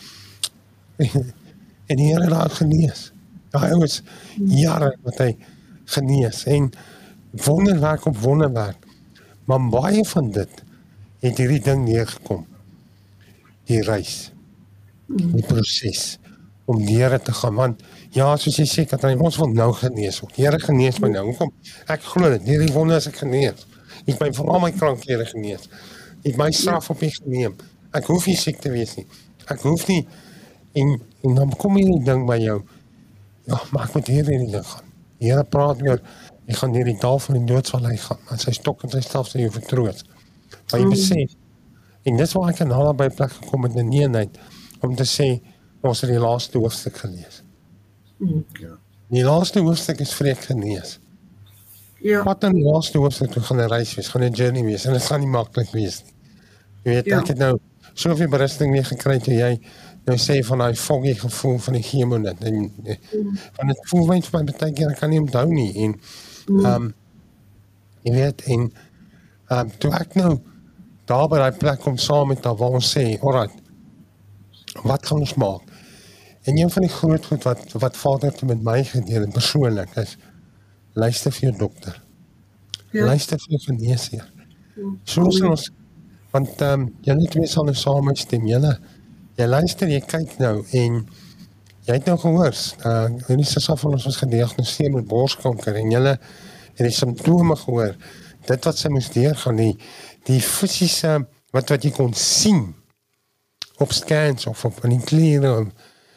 die Here het daar genees. Daai ou is jare wat hy genees, en wonderwerk op wonderwerk, maar baie van dit het hierdie ding neergekom, die reis, die proses, om Here te gaan, want, ja, soos jy sê, Katrein, ons wil nou genees word, Here genees my nou, hoekom? Ek glo dit, hierdie wonder is ek genees, ek het vir al my krankhede genees, ek het my straf op my geneem, ek hoef nie siek te wees nie, ek hoef nie, en dan kom hierdie ding by jou, ja, maar ek moet hierdie ding gaan, die Here praat weer, ek gaan hierdie dal van die doodsvallei gaan, en sy stok en sy staf sal jou vertroos, maar jy besef, en dis waar ek in allebei plek gekom het in eenheid, om te sê, ons het die laaste hoofstuk gelees. Ja. Die laaste hoofstuk is vreek genees. Ja. Wat in die laaste hoofstuk toe gaan 'n reis wees, gaan 'n journey wees, en dit gaan nie maklik wees nie. Jy weet, ek het nou soveel berusting mee gekry toe jy nou sê van daai foggy gevoel van die chemo net, en van dit voel my vir my baie keer, ek kan nie onthou nie, en jy weet, en toe ek nou daar by die plek kom saam met daar waar ons sê, alright, wat gaan ons maak? En een van die groot goed wat Vader toe met my gedeel het persoonlik is, luister vir jou dokter. Ja. Luister vir jou geneesheer. Soos ons, want julle twee sal nou saam stem, jy luister, jy kyk nou, en jy het nou gehoor, die sassa van ons was gediagnoseer met borskanker, en julle het die symptome gehoor, dit wat sy moes deurgaan, die fisiese, wat jy kon sien, op scans, of op in die klere,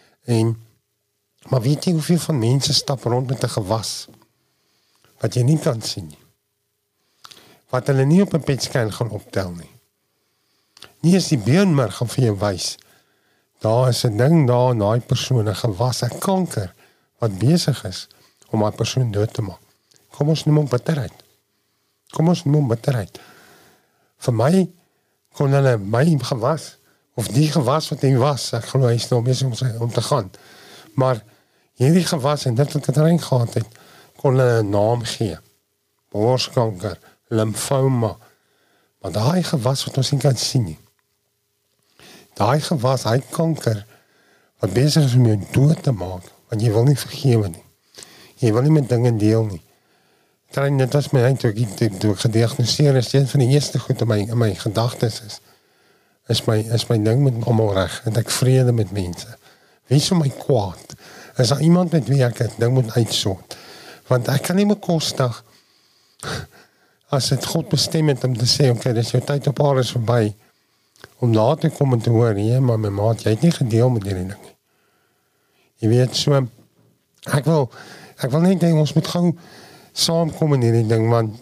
maar weet jy hoeveel van mense stap rond met 'n gewas, wat jy nie kan sien nie, wat hulle nie op 'n PET-scan gaan optel nie. Nie is die beenmerg gaan vir jou wys, daar is 'n ding daar in daai persoon, 'n gewas, 'n kanker, wat besig is, om daai persoon dood te maak. Kom ons noem hom bitterheid. Vir my, kon hulle my gewas, of die gewas wat hy was, ek glo hy is nou besig om te gaan, maar hierdie gewas, en dit wat het erin gehad het, kon hulle 'n naam gee, borskanker, lymfoma, maar daai gewas wat ons nie kan sien nie, daai gewas, hy kanker, wat besig is om jou dood te maak, want jy wil nie vergewe nie, jy wil nie met dinge deel nie. Dit was my eindelijk, toe ek gediagnoseer is, een van die eerste goed in my gedagtes is my ding met almal reg, en ek vrede met mense. Wie is my kwaad? Is daar iemand met wie ek het ding moet uitsort? Want ek kan nie bekostig, as het God bestem het om te sê, okay, dis jou tyd op aarde is verby, om daar te kom en te hoor, maar my maat, jy het nie gedeel met hierdie ding nie. Jy weet, so, ek wil net dink, ons moet gou saamkom in hierdie ding, want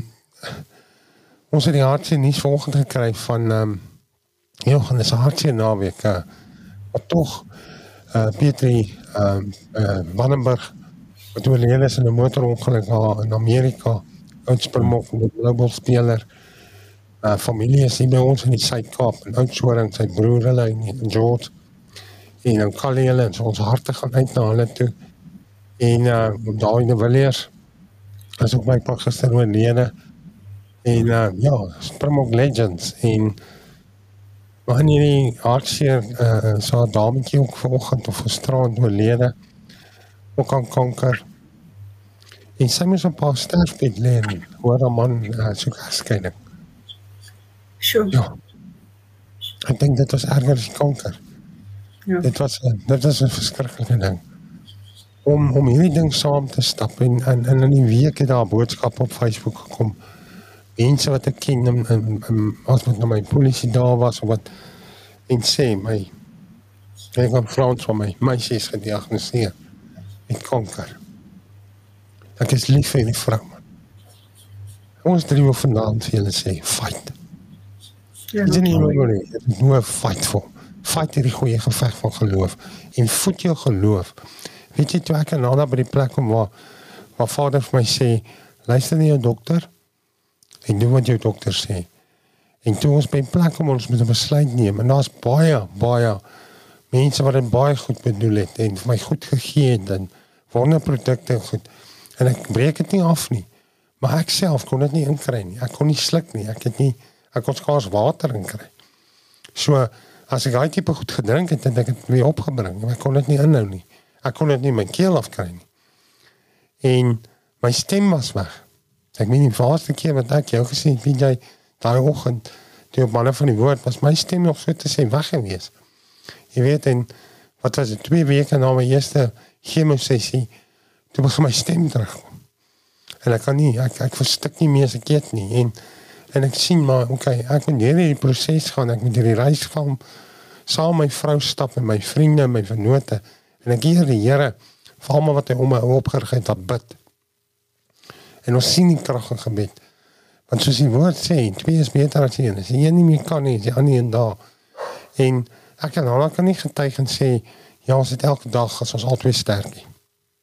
ons het die hartseer nuus vanoggend gekry van Johannes hartseer naweek, wat toch Petrie Wannenberg, wat oorlede is in 'n motorongeluk in Amerika, Oudtspermok, 'n global speler, familie is hier by ons in die Suid-Kaap, in Oudtshoorn, sy broer hulle en George, en dan Callie hulle, en so ons harte gaan uit na hulle toe, en Daai de Villiers, is ook my pa gister oorlede, en Springbok Legends, en maar in hierdie hartseer, so 'n dametjie ook vanoggend of gisterand oorlede, ook aan kanker, en sy moes op haar sterfbed lê, hoor 'n man soek egskeiding. Sure. Ja, ek dink dit was erger as kanker. Ja. Dit was 'n verskriklike ding. Om hierdie ding saam te stap en in die week het daar 'n boodskap op Facebook gekom. Mense wat ek ken, as met my polisie daar was, wat en sê ek het Frans van my meisie is gediagnoseer met kanker. Ek is lief vir die vrou, man. Ons drie wil vandaan vir julle sê, fight. Ja, Dit is nie dit is nur fight voor. Fight hierdie goeie geveg van geloof. En voed jou geloof. Weet jy, toe ek en Anna by die plek kom waar vader vir my sê, luister na jou dokter, en doen wat jou dokter sê. En toe ons by die plek kom, ons moet 'n besluit neem, en daar's baie mense wat dit baie goed bedoel het, en vir my goed gegee het, en wonderprodukte goed, en ek breek dit nie af nie, maar ek self kon dit nie inkry nie, ek kon nie sluk nie, ek kon skaars water inkry. So, as ek daai tipe goed gedrink het, het ek dit weer opgebring, maar ek kon dit nie inhou nie. Ek kon dit nie my keel afkry nie. En my stem was weg. Ek weet nie, die eerste keer wat ek jou gesien het, weet jy, daai oggend, toe op manne van die woord, was my stem nog so te sê weg gewees. Jy weet, en wat was het, 2 weke na my eerste chemosessie, toe begin my stem terugkom. En ek kan nie, ek verstik nie meer as ek eet nie. En ek sien maar, ek moet hierdie proses gaan, ek moet hierdie reis gaan, saam my vrou stap en my vriende en my vennote, en ek eer die Here vir almal wat hy om my opgerig het, wat bid. En ons sien die krag in gebed. Want soos die woord sê, 2 is beter as 1. As die een nie meer kan nie, is die ander een daar. En ek kan nie getuig en sê, ja, ons het elke dag, as ons altyd sterk nie.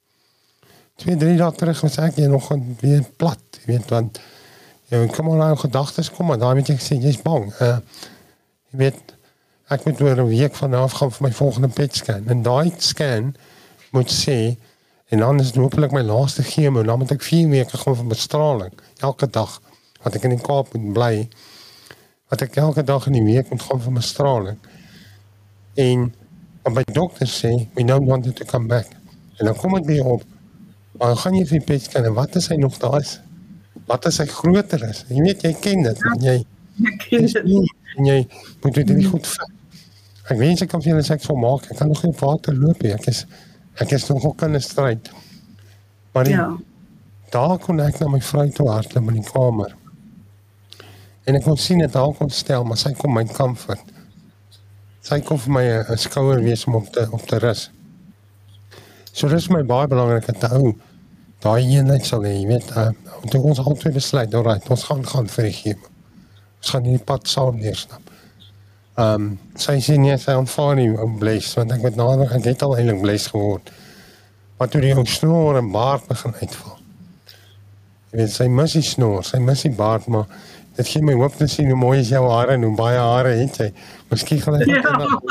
2-3 dae terug was ek nog weer plat, jy weet, want kom maar nou gedagtes kom, maar daar weet jy gesê, jy is bang. Jy weet, ek moet oor 'n week vanaf gaan vir my volgende PET-scan, en daai scan moet sê, en dan is het hopelik my laaste chemo, dan moet ek 4 weke gaan van bestraling, elke dag, wat ek in die Kaap moet bly, wat ek elke dag in die week moet gaan van bestraling. En my dokter sê, we don't want it to come back. En dan kom het weer op, maar dan gaan jy vir die PET-scan, en wat as hy nog daar is? Wat as hy groter is? Jy weet, jy ken dit, en jy moet dit nie goed vat. Ek wens ek kan vir julle sê ek sal maak, ek kan nog nie op water loop, ek is nog ook in 'n stryd. Maar daar kon ek na my vrou toe hardloop in die kamer. En ek kon sien dat haar kon stel, maar sy kon my comfort. Sy kon vir my 'n skouer wees om op te rus. So dis my baie belangrik dat hou, daai eenheid sal hê, jy weet, toe ons altyd besluit, alright, ons gaan vir die chemo. Ons gaan die pad saam neerstap. Sy sê nie, sy aanvaar nie bles, want ek weet nader, ek het al eintlik bles geword. Maar toe die ou snor en baard begin uitval. Jy weet, sy mis die snor, sy mis die baard, maar dit gee my hoop te sien hoe mooi is jou hare en hoe baie hare het jy. Miskien gaan ek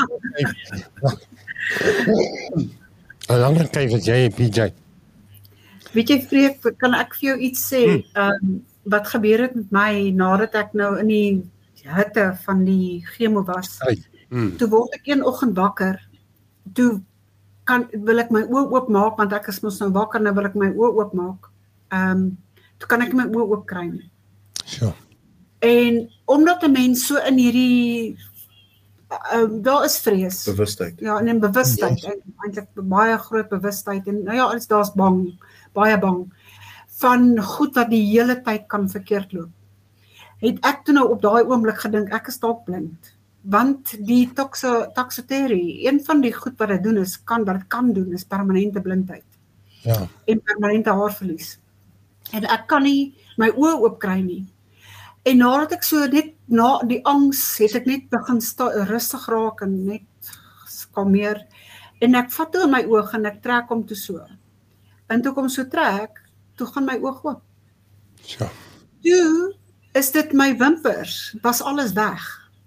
een langer kyk wat jy, PJ. Weet jy, Freek, kan ek vir jou iets sê, wat gebeur het met my, nadat ek nou in die hitte van die chemo was, toe word ek een oggend wakker, toe wil ek my oë oopmaak, want ek is mos nou wakker, nou wil ek my oë oopmaak, toe kan ek my oë oop kry nie. Sure. En omdat 'n mens so in hierdie, daar is vrees. Bewustheid. Ja, en bewustheid, eintlik baie groot bewustheid, en nou ja, daar's baie bang, van goed wat die hele tyd kan verkeerd loop. Het ek toe nou op daai oomblik gedink, ek is dalk blind. Want die toxoterie, een van die goed wat dit doen is, wat het kan doen, is permanente blindheid. Ja. En permanente haarverlies. En ek kan nie my oë oopkry nie. En nadat ek so net, na die angs, het ek net begin rustig raak en net kalmeer. En ek vat toe in my oog en ek trek hom toe so. En toe ek hom so trek, toe gaan my oog oop. Ja. Toe is dit my wimpers, was alles weg.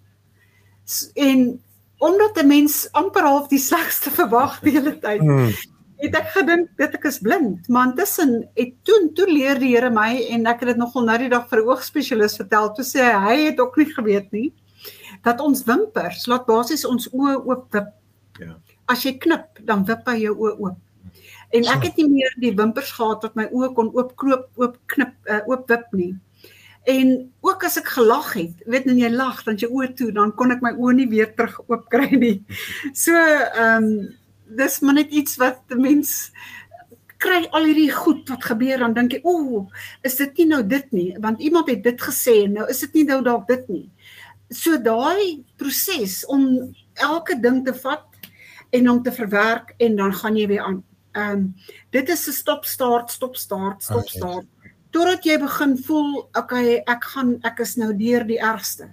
En omdat 'n mens amper half die slegste verwag die hele tyd, het ek gedink dat ek is blind, maar intussen toe leer die Here my, en ek het dit nogal nou die dag vir 'n oogspesialis vertel, toe sê hy het ook nie geweet nie, dat ons wimpers laat basies ons oë oop wip. Ja. As jy knip, dan wip hy jou oë oop. En ek het nie meer die wimpers gehad wat my oë kon oop wip nie. En ook as ek gelag het, weet jy lag, dan jy oë toe, dan kon ek my oë nie weer terug oop kry nie. So, dis maar net iets wat die mens kry al hierdie goed wat gebeur, dan dink jy, is dit nie nou dit nie, want iemand het dit gesê, nou is dit nie nou dalk dit nie. So daai proses om elke ding te vat en om te verwerk en dan gaan jy weer aan. Dit is 'n stop-start, totdat jy begin voel, okay, ek is nou deur die ergste.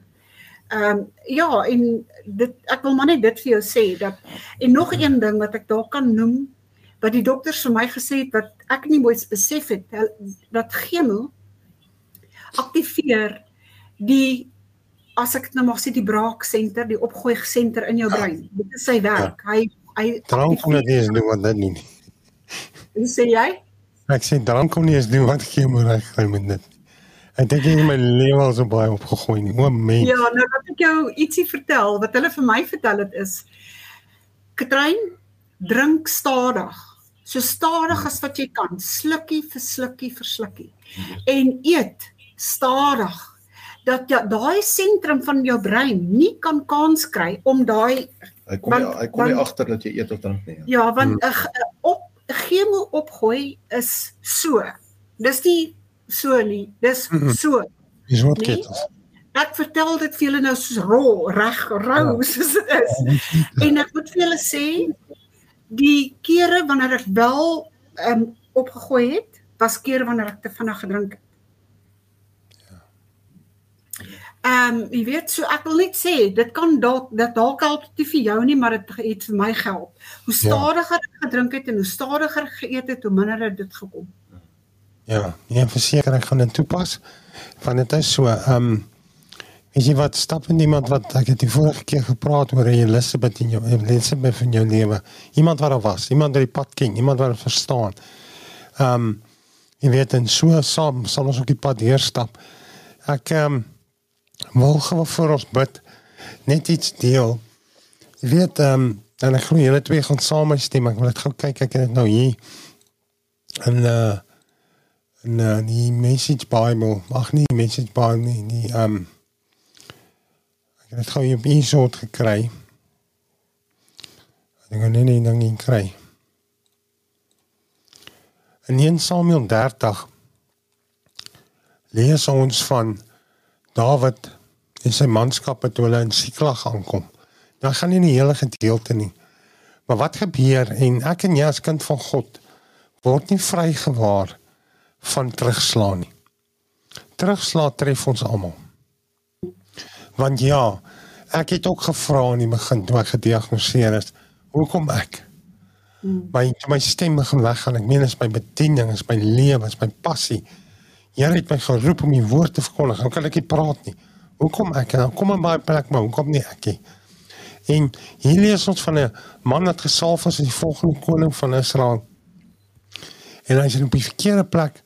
Ja, en ek wil maar net dit vir jou sê, en nog een ding wat ek daar kan noem, wat die dokters vir my gesê het, wat ek nie mooi besef het, dat chemo aktiveer as ek nou mag sê, die braaksenter, die opgooi senter in jou brein. Dit is sy werk. Hy Drank kon nie eens doen wat dit nie. Hoe sê jy? Ek sê drank kon nie eens doen wat chemo reg met dit. Ek dink nie my lewe al so baie opgegooi nie. O mens. Ja, nou laat ek jou ietsie vertel, wat hulle vir my vertel het is, Katrein, drink stadig, so stadig as wat jy kan, slukkie vir slukkie vir slukkie, en eet stadig, dat daai sentrum van jou brein nie kan kans kry om daai... Hy kom nie agter dat jy eet of drink nie. Ja, want chemo opgooi is so. Dis nie so nie, dis so. Dis wat ketels. Ek vertel dit vir julle nou soos rou, soos dit is. En ek moet vir julle sê, die kere wanneer ek wel opgegooi het, was kere wanneer ek te vinnig gedrink het. Jy weet, so ek wil net sê, dit kan dalk help nie vir jou nie, maar dit het vir my gehelp. Hoe stadiger ek gedrink het en hoe stadiger ek geëet het, hoe minder het dit gekom. Ja, verseker ek gaan dit toepas, want dit is so, weet jy wat, stap in iemand wat, ek het die vorige keer gepraat oor Elisabeth in jou lewe, iemand wat er was, iemand wat die pad ken, iemand wat er verstaan, jy weet, en so saam sal ons ook die pad heerstap. Ek, wil gewoon voor ons bid, net iets deel. Jy weet, en ek glo julle twee gaan saam stem, ek wil dit gou kyk, ek het dit nou hier, en die Message Bible, nie die Message Bible nie, ek het dit gou hier op een soort gekry, ek gaan nie ding hier kry. In 1 Samuel 30, lees ons van Dawid en sy manskappe toe hulle in Siklag aankom. Nou gaan nie die hele gedeelte nie. Maar wat gebeur, en ek en jy as kind van God, word nie vrygewaar van terugslaan nie. Terugslaan tref ons almal. Want ja, ek het ook gevra in die begin, toe ek gediagnoseer is, hoekom ek? My stem begin weggaan, ek meen, is my bediening, is my lewe, is my passie. Here het my geroep om die woord te verkondig, hoe kan ek nie praat nie? Hoekom ek? En dan kom in baie plek, maar hoekom nie ek nie? En hier lees ons van 'n man wat gesalf is as die volgende koning van Israel. En hy is op die verkeerde plek,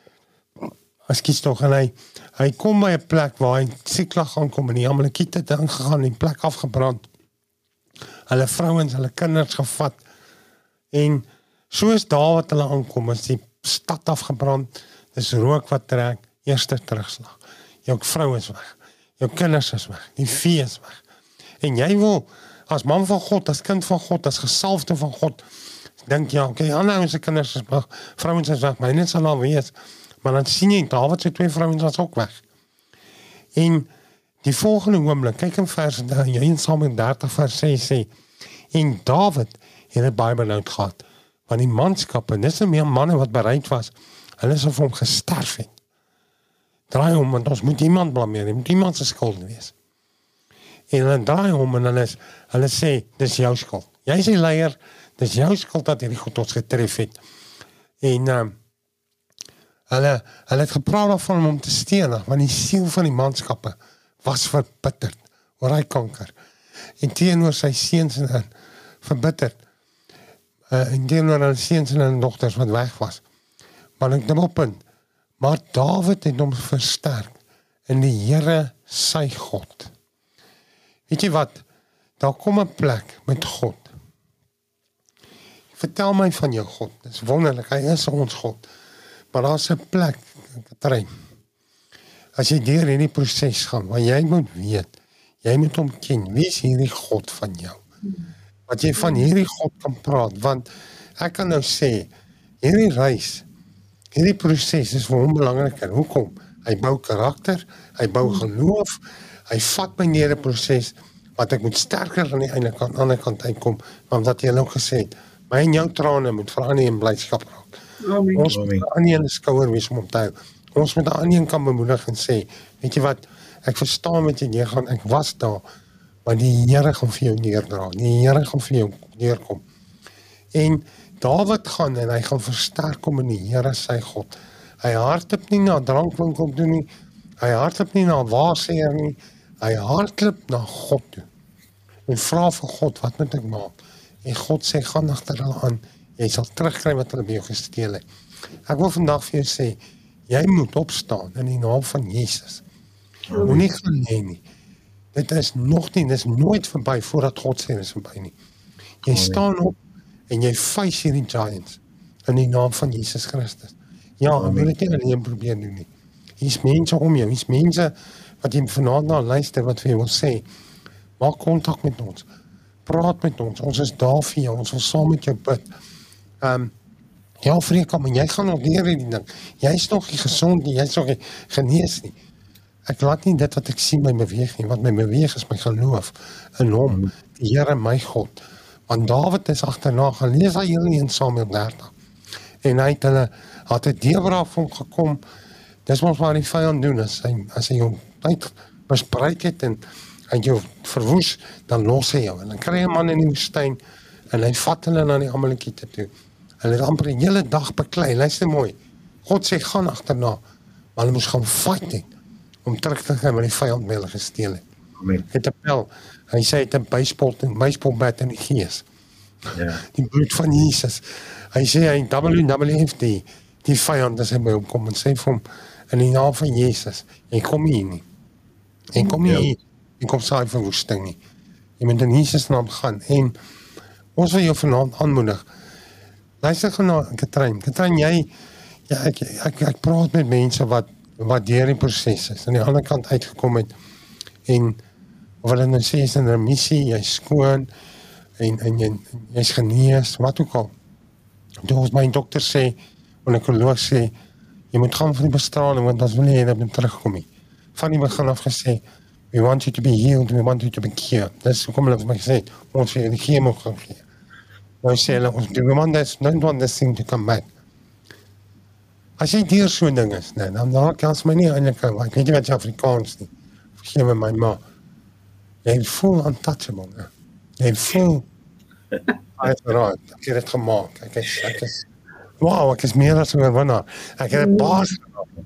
en hy kom by 'n plek waar hy Siklag aankom, en die Amalekiete het ingegaan, die plek afgebrand, hulle vrouens, hulle kinders gevat, en soos daar wat hulle aankom, is die stad afgebrand, dis rook wat trek, eerste terugslag. Jou vrou is weg, jou kinders is weg, die vee is weg. En jy wil, as man van God, as kind van God, as gesalfde van God, dink jy, okay, ander ouens se kinders is weg, vrouens is weg, myne sal al wees, maar dan sien jy, Dawid se 2 vrouens was ook weg. En Die volgende oomblik, kyk in vers 1 Samuel 30 vers 6 sê, en Dawid het 'n baie benoud gehad, want die manskappe, dis nie meer manne wat bereid was, hulle is of hom gesterf het. Draai om, want ons moet iemand blameer, moet iemand se skuld wees. En hulle draai om en hulle sê, dis jou skuld. Jy is die leier, dis jou skuld dat hierdie goed ons getref het. En hulle het gepraat daarvan om te steel, want die siel van die manskappe was verbitterd oor hy kanker. En teenoor sy seuns en verbitterd. En teenoor hulle seuns en dogters wat weg was. Maar ek dubbelpunt, maar Dawid het hom versterk in die Here sy God. Weet jy wat? Daar kom 'n plek met God. Vertel my van jou God. Dis wonderlik, hy is ons God. Maar daar's 'n plek, Katrein. As jy deur hierdie proses gaan, waar jy moet weet, jy moet hom ken, wie is hierdie God van jou? Wat jy van hierdie God kan praat, want ek kan nou sê, hierdie reis, hierdie proses is vir hom belangriker. Hoekom? Hy bou karakter, hy bou geloof, hy vat my deur 'n proses, wat ek moet sterker aan die ander kant uitkom, want wat jy nou gesê het, my en jou trane moet verander in blydskap raak. Amen. Ons moet aan die ene skouer wees om te hou. Ons moet aan die een kan bemoedig en sê, weet jy wat, ek verstaan wat jy neergaan, ek was daar, maar die Here gaan vir jou neerdra, die Here gaan vir jou neerkom. En Dawid gaan en hy gaan versterk kom in die Here sy God. Hy hardloop nie na drankwinkel toe nie, hy hardloop nie na waarseer nie, hy hardloop na God toe. En vra vir God, wat moet ek maak? En God sê, gaan agter hulle aan, jy sal terugkry wat hulle by jou gesteel het. Ek wil vandag vir jou sê, jy moet opstaan in die naam van Jesus. Moenie gaan lê nie. Dit is nooit verby voordat God sê dit is verby nie. Jy staan op en jy face hierdie giants in die naam van Jesus Christus. Ja, ek wil dit nie alleen probeer doen nie. Hier's mense om jou, hier's mense wat jy vanaand na luister wat vir jou wil sê, maak kontak met ons. Praat met ons. Ons is daar vir jou. Ons wil saam met jou bid. Ja, Freka, maar jy gaan nog deur hierdie ding. Jy's nog nie gesond nie, jy's nog nie genees nie. Ek laat nie dit wat ek sien my beweeg nie. Wat my beweeg is my geloof in hom, die Here my God. Want Dawid is agterna gaan, lees hy julle in Samuel 30. En hy het 'n Debra vir hom gekom. Dis wat die vyand doen, as hy jou tyd misbruik het en hy jou verwoes, dan los hy jou. En dan kry jy 'n man in die woestyn en hy vat hulle na die Amalekiete toe. Hulle het amper 'n hele dag beklei. Luister mooi. God sê gaan agterna, maar hulle moes gaan fight het om terug te gaan met die vyand met hulle gesteel het. Amen. Het 'n pel. Hy sê het 'n baseballbat in die gees. Ja. Die bloed van Jesus. Hy sê hy WWF die vyand as hy by hom kom en sê vir hom in die naam van Jesus, jy kom hier nie. Jy kom nie hier. Jy kom saai verwoesting nie. Jy moet in Jesus naam gaan en ons wil jou vanaand aanmoedig. Luister gaan na Katrein. Katrein, ek praat met mense wat deur die proses is, aan die ander kant uitgekom het en of hulle nou sê is in remissie, jy's skoon en jy's genees, wat ook al. Toe ons my dokter sê, en ek sê, jy moet gaan vir die bestraling, want as wil jy dat jy terugkom nie. Van die begin af gesê, we want you to be healed, we want you to be cured. Dis hoekom hulle vir my gesê, ons vir die chemo gaan gee. Nou sê hulle, don't want this thing to come back. As jy deur so ding is, nee, dan kans my nie eintlik, ek weet nie wat jy Afrikaans nie, vergewe my ma, jy voel untouchable, ne? Jy voel, right, ek het het gemaakt, ek is, wow, ek is meer as 'n oorwinnaar, ek het 'n baas gemaakt.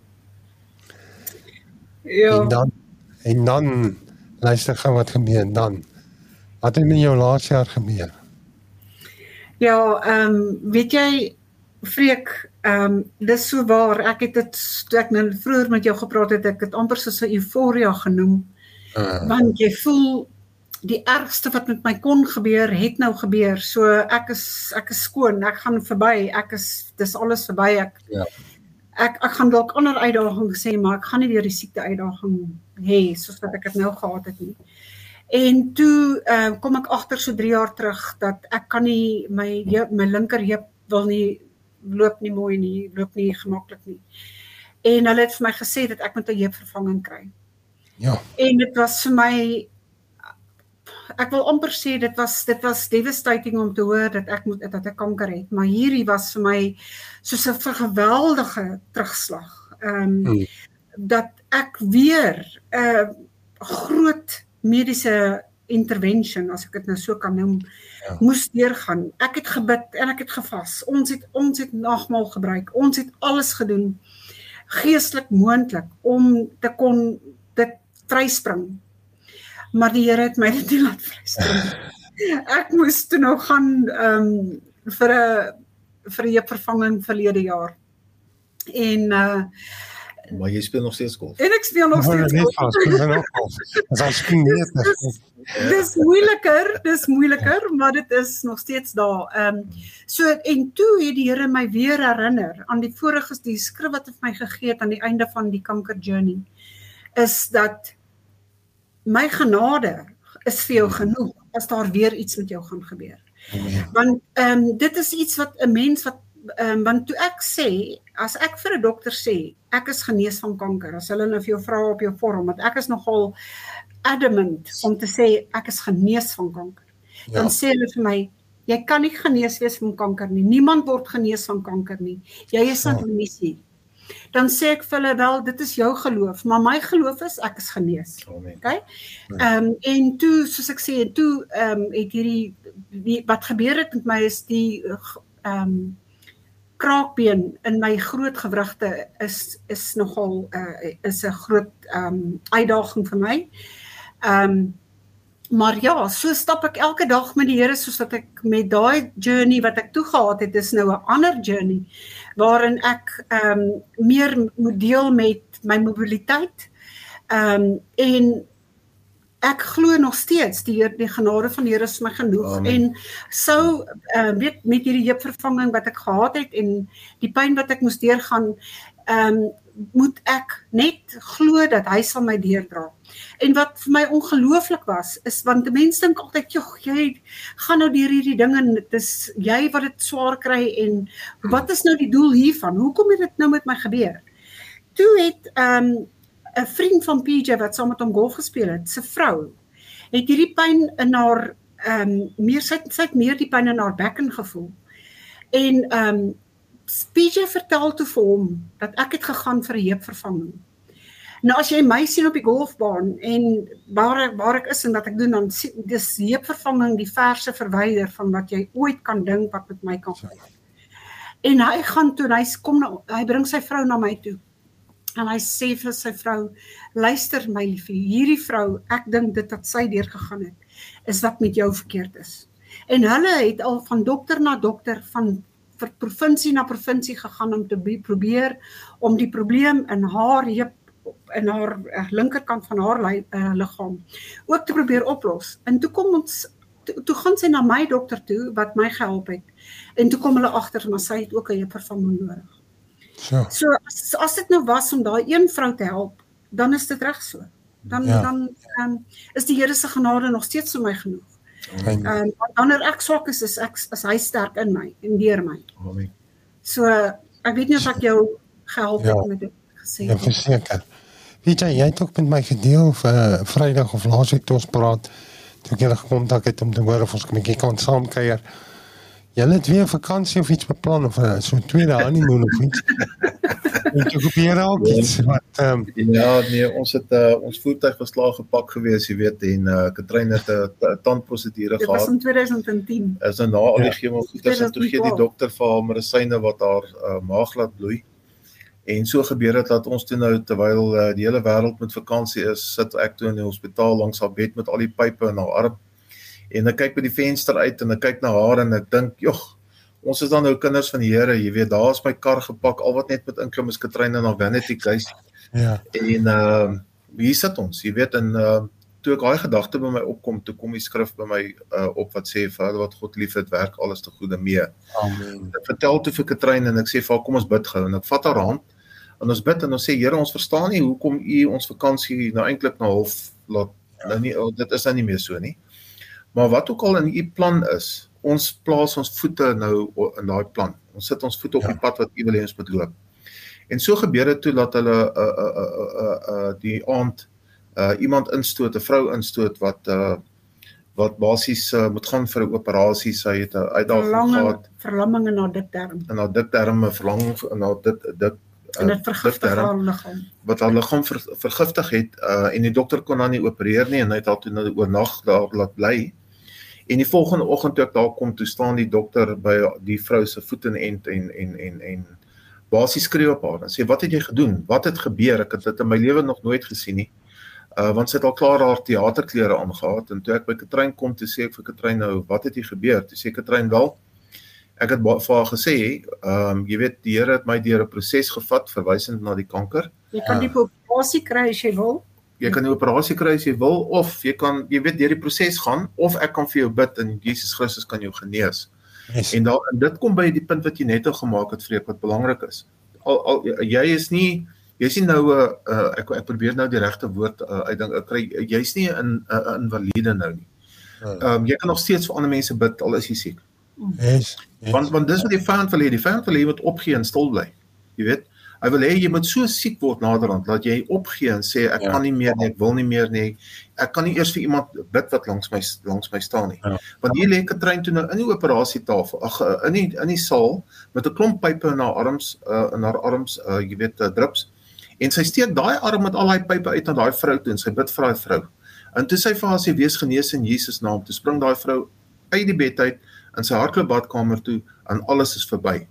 Ja. En dan, luister gou wat gebeur dan. Wat het met jou laatste jaar gebeur? Ja, weet jy, Freek, dis so waar, ek het dit, toe ek nou vroeër met jou gepraat het, ek het amper soos 'n euforia genoem, want jy voel, die ergste wat met my kon gebeur, het nou gebeur, so ek is skoon, ek gaan verby, dis alles verby, ek gaan dalk ander uitdagings sê, maar ek gaan nie deur die siekte uitdaging hê, soos wat ek het nou gehad het nie. En toe kom ek agter so 3 jaar terug, dat ek kan nie, my linkerheup wil nie, loop nie mooi nie, loop nie gemaklik nie. En hulle het vir my gesê dat ek moet 'n heupvervanging kry. Ja. En dit was vir my, ek wil amper sê dit was devastating om te hoor dat ek kanker het, maar hierdie was vir my soos 'n geweldige terugslag. Dat ek weer 'n groot mediese intervention, as ek dit nou so kan noem, moes deurgaan. Ek het gebid en ek het gevas. Ons het nagmaal gebruik. Ons het alles gedoen, geestelik moontlik, om te kon dit vryspring. Maar die Here het my dit nie laat vryspring. Ek moes toe nou gaan vir 'n heupvervanging verlede jaar. En Maar jy speel nog steeds golf. En ek speel nog steeds golf. Dis moeiliker, maar dit is nog steeds daar. So, en toe het die Here my weer herinner aan die skrif wat hy vir my gegee het aan die einde van die kanker journey, is dat my genade is vir jou genoeg, as daar weer iets met jou gaan gebeur. Want dit is iets wat 'n mens wat want toe ek sê, as ek vir 'n dokter sê, ek is genees van kanker, as hulle nou vir jou vra op jou vorm, want ek is nogal adamant om te sê, ek is genees van kanker. Dan sê hulle vir my, jy kan nie genees wees van kanker nie, niemand word genees van kanker nie, jy is aan die missie. Dan sê ek vir hulle, wel, dit is jou geloof, maar my geloof is, ek is genees. Okay? En toe, soos ek sê, het hierdie, wat gebeur het met my is die kraakbeen in my groot gewrigte is nogal is 'n groot uitdaging vir my. Maar ja, so stap ek elke dag met die Here, soos wat ek met daai journey wat ek toe gehad het, is nou 'n ander journey, waarin ek meer moet deel met my mobiliteit. En ek glo nog steeds, die genade van die Here is my genoeg. Amen. En sou, met hierdie heupvervanging wat ek gehad het, en die pyn wat ek moes deurgaan, moet ek net glo dat hy sal my deurdra. En wat vir my ongelooflik was, is, want die mens dink altyd, jy gaan nou deur hierdie ding, en dit is jy wat dit swaar kry, en wat is nou die doel hiervan? Hoekom het dit nou met my gebeur? Toe het 'n vriend van PJ wat saam met hom golf gespeel het, sy vrou, het hierdie pyn in haar, sy het meer die pyn in haar bekken gevoel. En PJ vertel toe vir hom, dat ek het gegaan vir 'n heupvervanging. Nou as jy my sien op die golfbaan, en waar ek is en wat ek doen, dan dis heupvervanging die verse verwyder van wat jy ooit kan dink wat met my kan gebeur. En hy gaan toe, hy bring sy vrou na my toe, en hy sê vir sy vrou, luister my liefie, hierdie vrou, ek dink dit wat sy deurgegaan het, is wat met jou verkeerd is. En hulle het al van dokter na dokter, van provinsie na provinsie gegaan, om te probeer, om die probleem in haar heup, in haar linkerkant van haar liggaam, ook te probeer oplos. En toe gaan sy na my dokter toe, wat my gehelp het, en toe kom hulle agter, maar sy het ook 'n heupvervanging nodig. So, as dit nou was om daai een vrou te help, dan is dit reg so. Dan is die Here se genade nog steeds vir my genoeg. Wanneer ek swak is hy sterk in my, en deur my. Amen. So, ek weet nie of ek jou gehelp het met dit gesê. Ja, verseker. Weet jy het ook met my gedeel, Vrydag of laasweek toe ons praat, toe ek julle gekontak het om te hoor of ons 'n bietjie kan saamkuier. Julle het weer vakansie of iets beplan, of so 'n tweede honeymoon of iets. En toe gebeur ook iets wat... Ja, nee, ons het ons voertuig was klaar gepak gewees, jy weet, en Katrine het 'n tandprosedure gehad. Dit was in 2010. Is nou na al die chemogoeders, en toe gee die dokter vir haar medisyne wat haar maag laat bloei. En so gebeur het dat ons toe nou, terwyl die hele wêreld met vakansie is, sit ek toe in die hospitaal langs haar bed met al die pype in haar arm. En ek kyk by die venster uit, en ek kyk na haar, en ek dink, joh, ons is dan nou kinders van die Here, jy weet, daar is my kar gepak, al wat net met inkom is Katrine na Vanity Case. Ja. En hier sit ons, jy weet, en toe ek daai gedagte by my opkom, toe kom die skrif by my op wat sê, vir wat God lief het, werk alles te goede mee. Amen. Ek vertel toe vir Katrine, en ek sê vir haar, kom ons bid gou, en ek vat haar hand, en ons bid, en ons sê, Here, ons verstaan nie, hoekom u ons vakansie nou eintlik na half laat, nou nie, dit is nou nie meer so nie. Maar wat ook al in u plan is, ons plaas ons voete nou in daai plan. Ons sit ons voete op die pad wat u wil hê ons moet loop. En so gebeur dit toe dat hulle die aand iemand instoot, 'n vrou instoot wat basies moet gaan vir 'n operasie. Sy het 'n uitdaging gehad verlamming in haar dikdarm. in haar dikdarm, 'n verlamming in haar En dit vergiftig haar liggaam. Wat haar liggaam vergiftig het en die dokter kon haar nie opereer nie en hy het haar toe nou oornag daar laat bly. En die volgende oggend toe ek daar kom, toe staan die dokter by die vrou se voet en basies skree op haar en sê, wat het jy gedoen? Wat het gebeur? Ek het dit in my lewe nog nooit gesien nie. Want sy het al klaar haar teaterklere aangehad en toe ek by Katrein kom, toe sê ek vir Katrein nou, wat het hier gebeur? Toe sê Katrein wel, ek het vir haar gesê, jy weet, die Here het my deur 'n proses gevat, verwysend na die kanker. Jy kan die operasie kry as jy wil. Jy kan die operasie kry as jy wil, of jy weet, deur die proses gaan, of ek kan vir jou bid en Jesus Christus kan jou genees. Yes. En dit kom by die punt wat jy net al gemaak het, Freek, wat belangrik is. Jy is nie nou, ek probeer nou die regte woord kry, jy's nie 'n invalide nou nie. Jy kan nog steeds vir ander mense bid, al is jy siek. Yes. Want dis wat die vyand wil hê. Die vyand wil hê jy moet opgee en stil bly. Jy weet, hy wil hê jy moet so siek word naderhand dat jy opgee en sê ek kan nie meer nie, ek wil nie meer nie. Ek kan nie eers vir iemand bid wat langs my staan nie. Want hier lê Katrein toe nou in die operasietafel, in die saal met 'n klomp pype in haar arms, jy weet, drips. En sy steek daai arm met al daai pype uit na daai vrou toe en sy bid vir daai vrou. En toe sy vir haar sê wees genees in Jesus naam, toe spring daai vrou uit die bed uit in sy hardloop badkamer toe en alles is verby.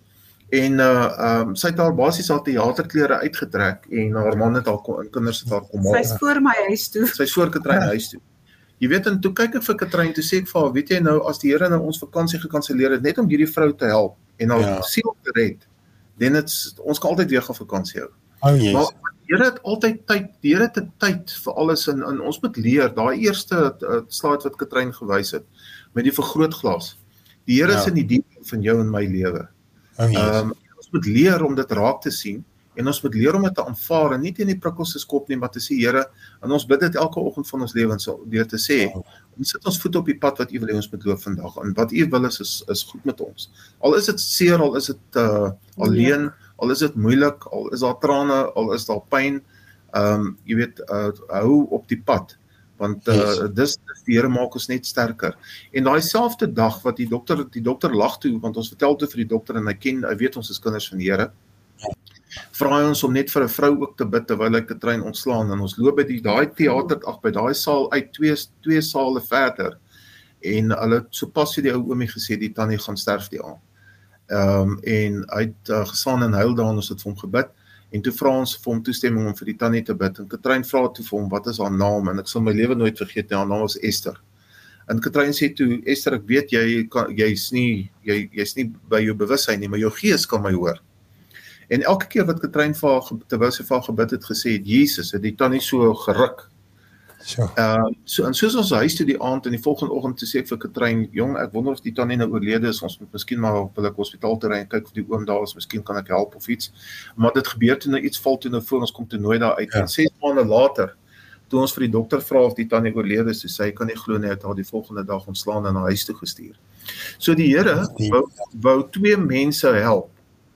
En sy het haar basies haar teaterklere uitgetrek en haar man het haar kinders het haar kom haal. Sy's voor my huis toe. Sy's voor Katrein huis toe. Jy weet, en toe kyk ek vir Katrein, toe sê ek vir haar, weet jy nou, as die Here nou ons vakansie gekanselleer het net om hierdie vrou te help en haar siel te red, dan ons kan altyd weer gaan vakansie hou. Oh yes. Maar die Here het altyd tyd, die Here het tyd vir alles en ons moet leer, daai eerste slide wat Katrein gewys het met die vergrootglas. Die Here is in die diepte van jou en my lewe. Oh yes. Ons moet leer om dit raak te sien en ons moet leer om dit te aanvaar en nie teen die prikkels te skop nie, maar te sê Here, en ons bid dit elke oggend van ons lewens deur te sê, ons sit ons voet op die pad wat U wil hê ons moet loop vandag en wat U wil is goed met ons. Al is dit seer, al is dit alleen, al is dit moeilik, al is daar trane, al is daar pyn, jy weet, hou op die pad. Want die Here maak ons net sterker. En daai selfde dag wat die dokter lag toe, want ons vertel toe vir die dokter en hy weet ons is kinders van die Here. Vra hy ons om net vir 'n vrou ook te bid terwyl hy Katrein ontslaan en ons loop by by daai saal uit twee sale verder. En hulle sopas het die ou oomie gesê die tannie gaan sterf die aand. En hy het gestaan en huil daar en ons het vir hom gebid. En toe vra ons vir hom toestemming om vir die tannie te bid. En Katrein vra toe vir hom, wat is haar naam? En ek sal my lewe nooit vergeet, haar naam was Esther. En Katrein sê toe, Esther, ek weet jy's nie by jou bewussyn nie, maar jou gees kan my hoor. En elke keer wat Katrein terwyl sy vir haar gebid het gesê het, Jesus, het die tannie so geruk. En soos ons huis toe die aand en die volgende oggend toe sê ek vir Katrein, jong, ek wonder of die tannie nou oorlede is, ons moet miskien maar op 'n hospitaal toe ry en kyk of die oom daar is, miskien kan ek help of iets. Maar dit gebeur toe nou iets, val toe nou voor, ons kom toe nooit daar uit. En 6 maande later, toe ons vir die dokter vra of die tannie oorlede is, sy kan nie glo nie, het haar die volgende dag ontslaan en na huis toe gestuur. So die Here wou 2 mense help.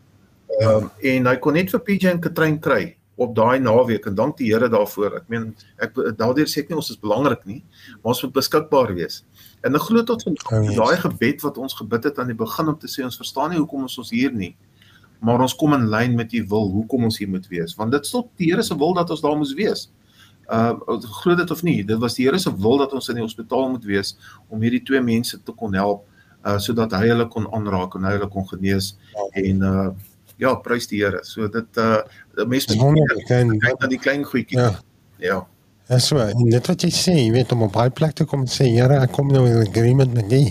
En hy kon net vir PJ en Katrein kry op daai naweek en dank die Here daarvoor. Ek meen, daardeur sê ek nie ons is belangrik nie, maar ons moet beskikbaar wees. En ek glo tot vandag, daai gebed wat ons gebid het aan die begin om te sê, ons verstaan nie hoekom ons hier nie, maar ons kom in lyn met U wil, hoekom ons hier moet wees. Want dit stop die Here se wil dat ons daar moes wees. Glo dit of nie, dit was die Here se wil dat ons in die hospitaal moet wees, om hierdie 2 mense te kon help, sodat hy hulle kon aanraak en hy hulle kon genees, en ja, prys die Here. So dit mense kyk na die klein goedjies. Ja. Ja, so, en dit wat jy sê, jy weet, om op baie plek te kom en sê, Here, ek kom nou in agreement met U.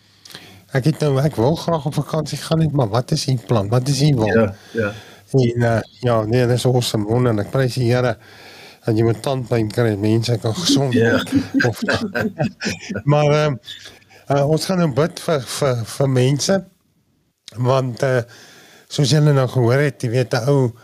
Ek wil graag op vakansie gaan net, maar wat is U plan? Wat is U wil? Ja. En nee, dis awesome, en ek prys die Here dat jy met tandpyn kry, mense kan gesond word. Maar ons gaan nou bid vir mense, want soos julle nou gehoor het, jy weet,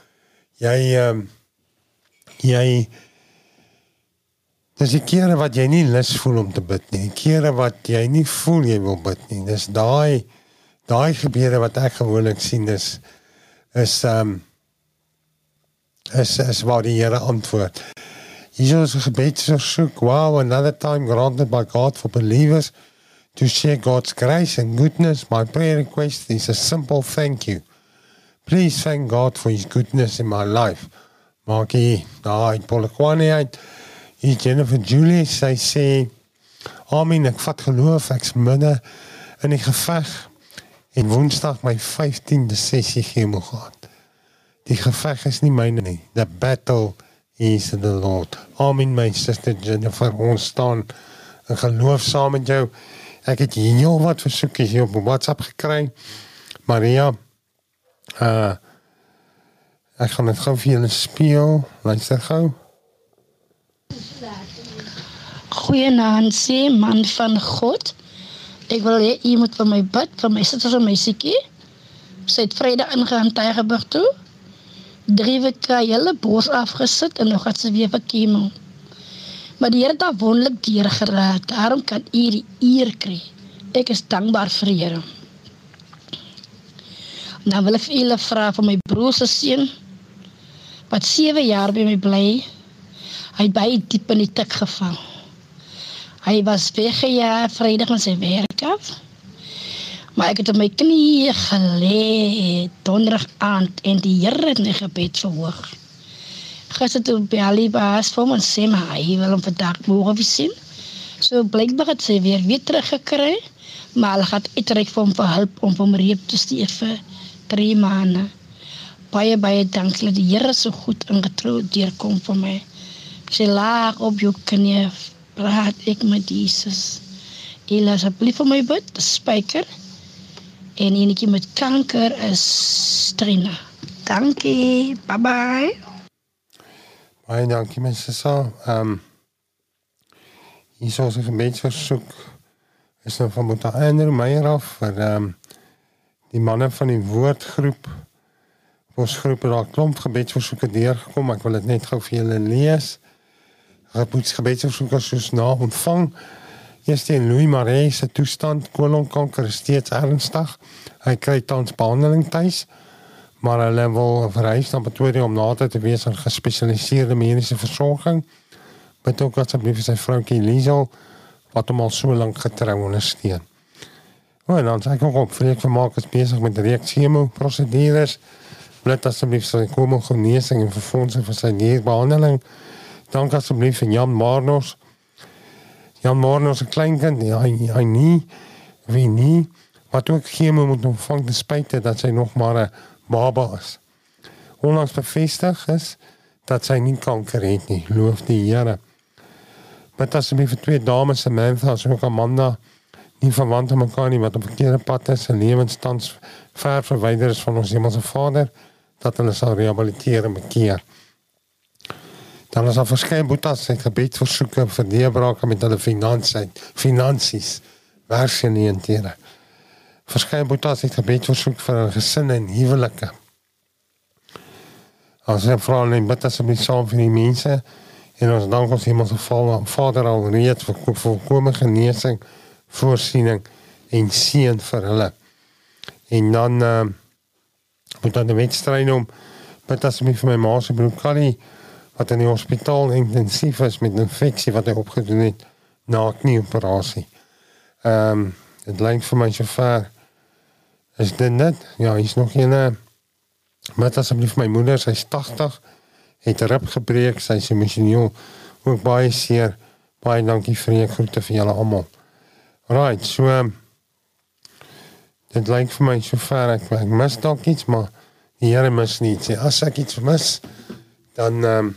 jy dis die kere wat jy nie lus voel om te bid nie, die kere wat jy nie voel jy wil bid nie, dis daai gebede wat ek gewoonlik sien, is waar die Here antwoord. Hier is 'n gebedsversoek. Wow, another time granted by God for believers to share God's grace and goodness. My prayer request is a simple thank you. Please thank God for His goodness in my life. Maak hier, daar uit Polokwane uit. Hier Jennifer Julius, sy sê, Amen, ek vat geloof, ek's midde in die geveg. En Woensdag my 15de sessie chemo gehad. Die geveg is nie myne nie. The battle is the Lord. Amen, my sister Jennifer, ons staan in geloof saam met jou. Ek het heel wat versoekies hier op WhatsApp gekry. Maria, ek gaan dit gou vir julle speel. Luister gou. Goeienaand, sê man van God. Ek wil hê u moet vir my bid, vir my suster en my siekie. Sy het Vrydag ingegaan Tygerberg toe. 3 weke hele bos afgesit en nou gaan sy weer vir chemo. Maar die Here het haar wonderlik deurgeraak. Daarom kan u die eer kry. Ek is dankbaar vir die Here. Dan wil ek vir julle vra vir my broer se seun wat 7 jaar by my bly. Hy het baie diep in die tik geval. Hy was weggejaag Vrydag van sy werk af. Maar ek het op my knie gelê donderdag aand en die Here het my gebed verhoog. Gister toe bel die baas vir hom en sê maar hy wil hom vandag môre weer sien. So blykbaar het sy weer teruggekry, maar hulle gaan uitreik vir hom vir hulp om hom reep te stuur vir 3 maande. Baie dankie dat die Here so goed en getrou deurkom vir my. Ek sê laag op jou knie, praat ek met Jesus. Julle asseblief vir my bid, spyker. En enetjie met kanker is Trina. Dankie, bye. Baie dankie my sussie. Hier is ons 'n gebedsversoek. Is nou van Boeta Andrew Meyer af vir die manne van die woordgroep. Ons groep het daar klomp gebedsversoeke deurgekom, ek wil dit net gou vir julle lees. Gebedsversoeke soos na ontvang. Eerste en Louis Marais se toestand, kolonkanker is steeds ernstig. Hy kry tans behandeling tuis, maar hulle wil verhuis na Pretoria om nader te wees aan gespesialiseerde mediese versorging. Bid ook asseblief sy vroukie Liesel, wat hom al so lank getrou ondersteun. En dan sê ek ook op, Freek Vermaak is besig met reeks chemo-prosedures. Bid asseblief sy genesing en verfondsing vir sy nierbehandeling. Dank asseblief vir Jan Marnos. Jan Marnos is 'n kleinkind, hy nie, wat ook chemo moet ontvang ten spyte dat sy nog maar 'n baba is. Onlangs bevestig is dat sy nie kanker het nie, loof die Here. Bid asseblief vir 2 dames, Samantha en ook Amanda, nie verwant aan mekaar nie, wat op verkeerde pad is, en lewenstans ver verwyder is van ons hemelse Vader, dat hulle sal rehabiliteer en bekeer. Dan is daar verskeie boetas en gebedsversoeke vir deurbrake met hulle finansies, werksgeleenthede. Verskeie boetas het gebedsversoek vir hulle gesinne en huwelike. As jy vra en bid asseblief saam vir die mense, en ons dank ons hemelse Vader al reeds vir volkome genesing, voorsiening en seën vir hulle. En dan moet dan die wedstryd om, bid asseblief vir my ma se broer Callie, wat in die hospitaal intensief is met infeksie wat hy opgedoen het na 'n knieoperasie. Het lyk vir my so ver. Is dit net? Ja, hier is nog een. Met asseblief my moeder, sy is 80, het 'n rib gebreek, sy is emosioneel ook baie seer. Baie dankie vir groete vir julle almal. Right, so dit lyk vir my so ver, ek mis dalk iets, maar die Here mis nie. As ek iets mis, dan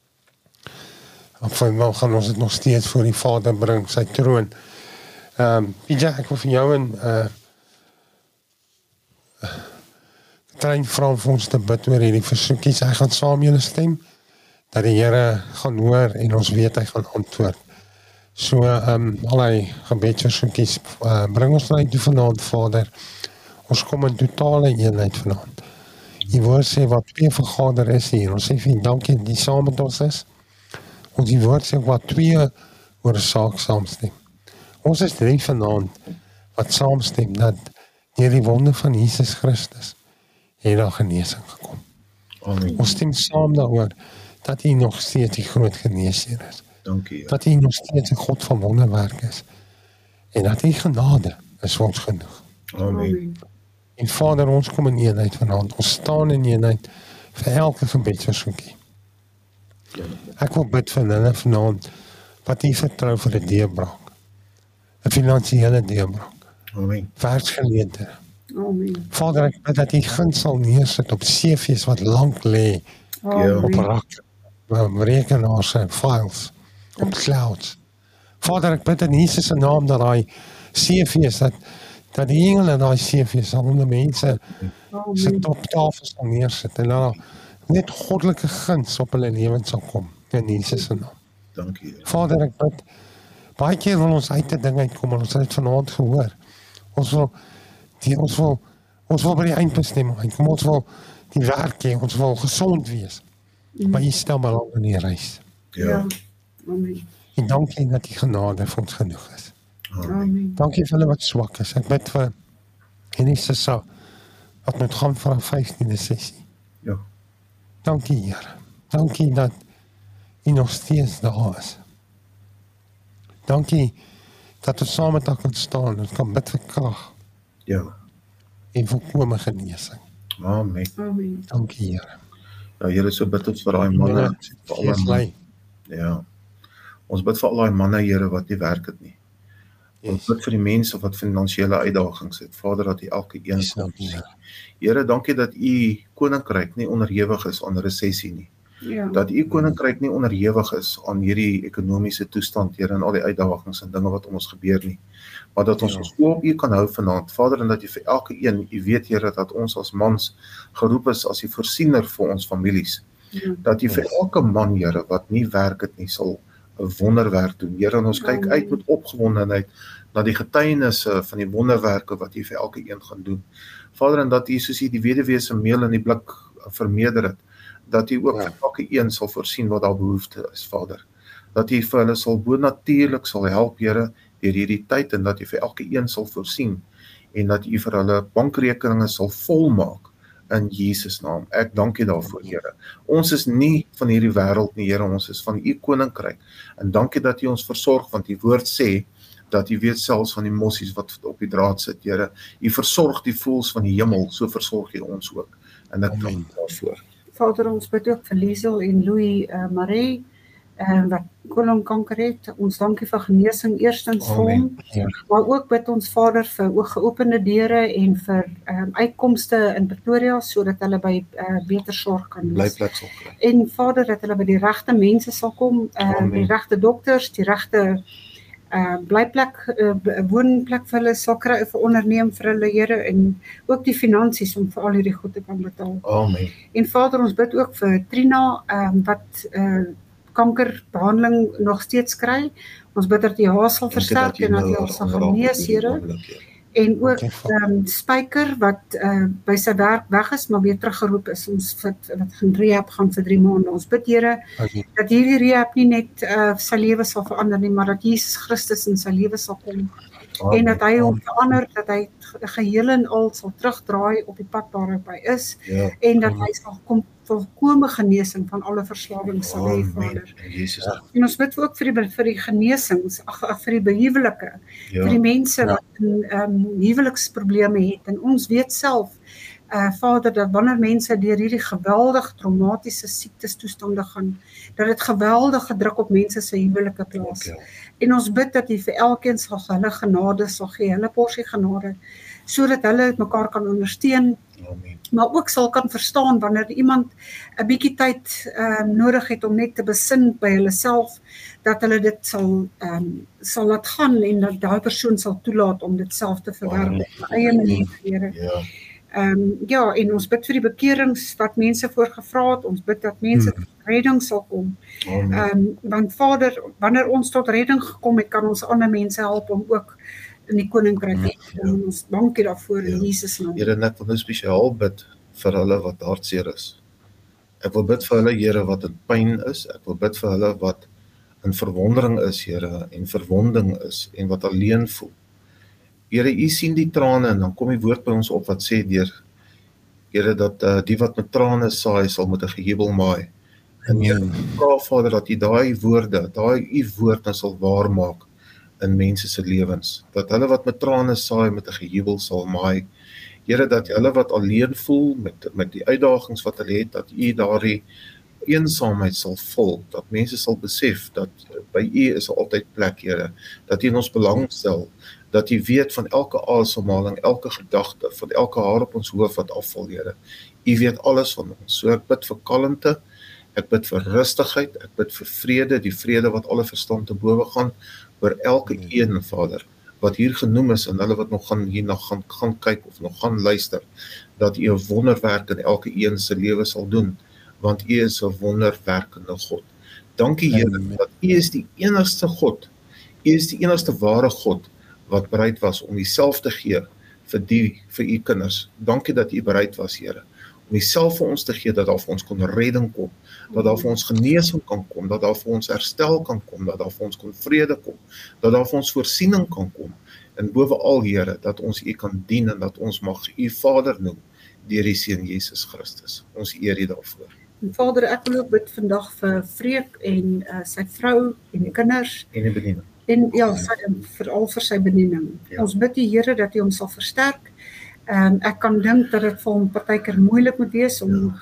gaan ons dit nog steeds voor die Vader bring, sy troon. PJ, ek wil vir jou en Trein vra vir ons te bid oor hierdie versoekies. Hy gaan saam julle stem, dat die Here gaan hoor en ons weet hy gaan antwoord. So, allerlei gebedsversoekies, bring ons nou toe vanaand, Vader. Ons kom in totale eenheid vanaand. Die woord sê wat 2 vergader is hier. Ons sê vir dankie dat die saam met ons is. Ons die woord sê wat 2 oor 'n saak saamstem. Ons is 3 vanaand wat saamstem dat deur die wonde van Jesus Christus het daar genesing gekom. Amen. Ons stem saam daaroor dat U nog steeds die groot geneesheer is. Dankie, Here. Dat U nog steeds 'n God van wonderwerk is. En dat U genade is vir ons genoeg. Amen. En Vader, ons kom in eenheid vanaand. Ons staan in eenheid vir elke gebedsversoekie. Ek wil bid vir hulle vanaand wat U vertrou vir 'n deurbraak. 'n Finansiële deurbraak. Amen. Werksgeleenthede. Amen. Vader, ek bid dat U guns sal neersit op CV's wat lank lê op rekenaars en files, op clouds. Vader, ek bid in Jesus se naam dat daai CV's, dat die engele daai CV's sal onder mense se toptafels sal neersit en dan net goddelike guns op hulle lewens sal kom in Jesus se naam. Dankie, Here. Vader, ek bid baie keer wil ons uit 'n ding uitkom en ons het vanaand gehoor. Ons wil by die eindbestemming uitkom. Ons wil die werk hê, ons wil gesond wees. Maar U stel belang in die reis. Ja. Amen. En dankie dat die genade vir ons genoeg is. Amen. Dankie vir hulle wat swak is. Ek bid vir Enisa wat moet gaan vir 'n 15de sessie. Ja. Dankie, Here. Dankie dat U nog steeds daar is. Dankie dat ons saam met haar kan staan en kan bid vir krag Ja. en volkome genesing. Amen. Amen. Dankie, Here. Ja, Here, so bid ons vir daai manne, vir al die manne. Ja. Ons bid vir al daai manne, Here, wat nie werk het nie. Ons bid vir die mense wat finansiële uitdagings het. Vader, dat U elke een sal sien. Here, dankie dat U koninkryk nie onderhewig is aan resessie nie. Ja. Dat U koninkryk nie onderhewig is aan hierdie ekonomiese toestand, Here, en al die uitdagings en dinge wat om ons gebeur nie. Maar dat ons ons oë op U kan hou vanaand, Vader, en dat U vir elke een, U weet, Here, dat ons as mans geroep is as die voorsiener vir ons families. Ja. Dat U vir elke man, Here, wat nie werk het nie, sal 'n wonderwerk doen. Here, en ons kyk uit met opgewondenheid na die getuienisse van die wonderwerke wat U vir elke een gaan doen. Vader, en dat U soos U die weduwee se meel in die blik vermeerder het, dat U ook vir elke een sal voorsien wat daar behoefte is, Vader. Dat U vir hulle sal bonatuurlik sal help, Here, deur hierdie tyd, en dat U vir elke een sal voorsien, en dat U vir hulle bankrekeninge sal volmaak in Jesus naam. Ek dank U daarvoor, Here. Ons is nie van hierdie wêreld nie, Here, ons is van U koninkryk. En dankie dat U ons versorg, want U woord sê dat U weet selfs van die mossies wat op die draad sit, Here. U versorg die voëls van die hemel, so versorg U ons ook. En ek dank U daarvoor. Vader, ons bid ook vir Liesel en Louis Marie, wat kolonkanker het. Ons dankie vir genesing eerstens vir hom, maar ook bid ons Vader vir geopende deure en vir uitkomste in Pretoria, sodat hulle by beter sorg kan wees. Blyplek sal kry. En Vader, dat hulle by die regte mense sal kom, die regte dokters, die regte blyplek, woonplek vir hulle sal kry, vir onderneem vir hulle, Here, en ook die finansies om vir al hierdie goed te kan betaal. Amen. En Vader, ons bid ook vir Trina, wat kankerbehandeling nog steeds kry. Ons bid dat die haar sal versterk en dat hy sal genees, Here. En ook Spyker wat by sy werk weg is, maar weer teruggeroep is. Ons wat gaan rehab gaan vir 3 maande. Ons bid, Here, dat hierdie rehab nie net sy lewe sal verander nie, maar dat Jesus Christus in sy lewe sal kom. En dat hy hom verander, dat hy geheel en al sal terugdraai op die pad waarop hy is, en dat hy sal kom volkome genesing van alle verslawings sal hê, Vader. En ons bid ook vir die genesings, vir die behuwelike, vir die mense wat huweliksprobleme het, en ons weet self, Vader, dat wanneer mense deur hierdie geweldig traumatiese siektestoestande gaan, dat dit geweldige druk op mense se huwelike plaas. En ons bid dat U vir elkeen sal hulle genade sal gee, hulle porsie genade, sodat hulle mekaar kan ondersteun, maar ook sal kan verstaan wanneer iemand 'n bietjie tyd nodig het om net te besin by hulle self, dat hulle dit sal laat gaan en dat daai persoon sal toelaat om dit self te verwerk op sy eie manier, Here. En ons bid vir die bekerings wat mense voorgevra het, ons bid dat mense tot redding sal kom. Want Vader, wanneer ons tot redding gekom het, kan ons ander mense help om ook in die koninkryk te kom. Ons dankie daarvoor in Jesus naam. Here, ek wil nou spesiaal bid vir hulle wat hartseer is. Ek wil bid vir hulle, Here, wat in pyn is. Ek wil bid vir hulle wat in verwondering is, Here, en verwonding is, en wat alleen voel. Here, U sien die trane, en dan kom die woord by ons op wat sê deur, Here, dat die wat met trane saai, sal met 'n gejubel maai. En vra Vader dat U daai woorde, U woord nou sal waarmaak in mense se lewens, dat hulle wat met trane saai met 'n gejubel sal maai. Here, dat hulle wat alleen voel met die uitdagings wat hulle het, dat U daardie eensaamheid sal vul, dat mense sal besef dat by U is altyd plek, Here, dat U in ons belang stel, dat U weet van elke asemhaling, elke gedagte, van elke haar op ons hoof wat afval, Here. U weet alles van ons. So ek bid vir kalmte, ek bid vir rustigheid, ek bid vir vrede, die vrede wat alle verstand te bowe gaan, oor elke een, Vader, wat hier genoem is, en hulle wat nog hierna gaan kyk, of nog gaan luister, dat U 'n wonderwerk in elke een se lewe sal doen, want U is 'n wonderwerkende God. Dankie, Here, dat U is die enigste God, U is die enigste ware God, wat bereid was om Uself te gee vir U kinders. Dankie dat U bereid was, Here, om Uself vir ons te gee, dat daar vir ons kon redding kom, dat daar vir ons genesing kan kom, dat daar vir ons herstel kan kom, dat daar vir ons kon vrede kom, dat daar vir ons voorsiening kan kom, en bovenal, Here, dat ons U kan dien, en dat ons mag U Vader noem, deur die Seun Jesus Christus. Ons eer U daarvoor. En Vader, ek wil ook bid vandag vir Freek en sy vrou en die kinders. En die bediening. En ja, veral vir sy bediening. Ja. Ons bid U, Here, dat U hom sal versterk. Ek kan dink dat dit vir hom partykeer moeilik moet wees om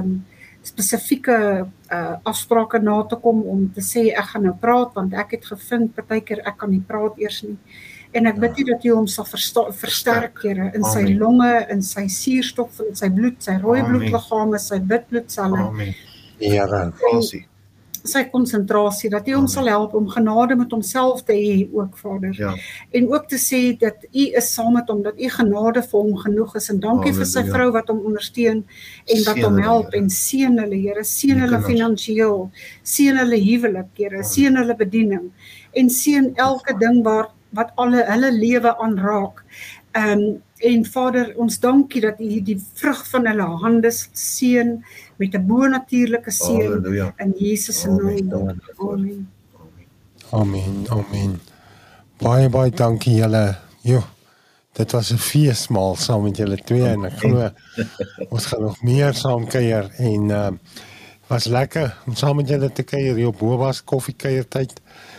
spesifieke afsprake na te kom, om te sê ek gaan nou praat, want ek het gevind partykeer ek kan nie praat eers nie. En ek bid U dat U hom sal versterk, Here, in sy longe, in sy suurstof, in sy bloed, sy rooi bloedliggame, sy wit bloedselle. Amen. Here, sy konsentrasie, dat U hom sal help om genade met homself te hê ook, Vader. Ja. En ook te sê dat U is saam met hom, dat U genade vir hom genoeg is, en dankie vir sy vrou wat hom ondersteun, en wat hom help, en seën hulle, Here, seën hulle finansiëel, seën hulle huwelik, Here, seën hulle bediening, en seën elke ding wat hulle lewe aanraak. En Vader, ons dankie dat U die vrug van hulle hande seën met 'n bonatuurlike seën in Jesus se naam. Amen. Amen, amen. Baie dankie julle. Dit was 'n feesmaal saam met julle twee, en ek glo ons gaan nog meer saam kuier, en was lekker om saam met julle te kuier hier op Bobas koffiekuiertyd.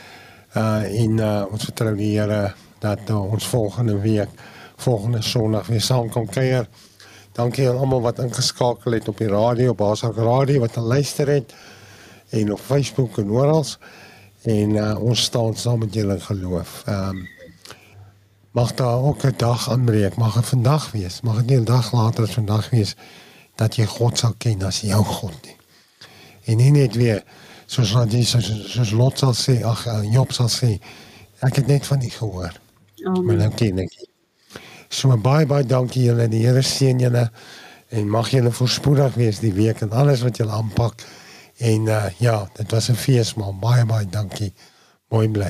Ons vertrou die Here dat ons volgende Sondag weer saam kan kuier. Dankie aan almal wat ingeskakel het op die radio, Basrak Radio, wat luister het, en op Facebook en oral. En ons staan saam met julle in geloof. Mag daar ook 'n dag aanbreek, mag het vandag wees, mag het nie 'n dag later as vandag wees, dat jy God sal ken as jou God nie. En nie net weer, soos Lot sal sê, Job sal sê, ek het net van U gehoor, maar nou ken ek U. So baie dankie julle, die Here seën julle, en mag julle voorspoedig wees die week, en alles wat julle aanpak, en dit was 'n feesmaal, baie dankie, mooi bly.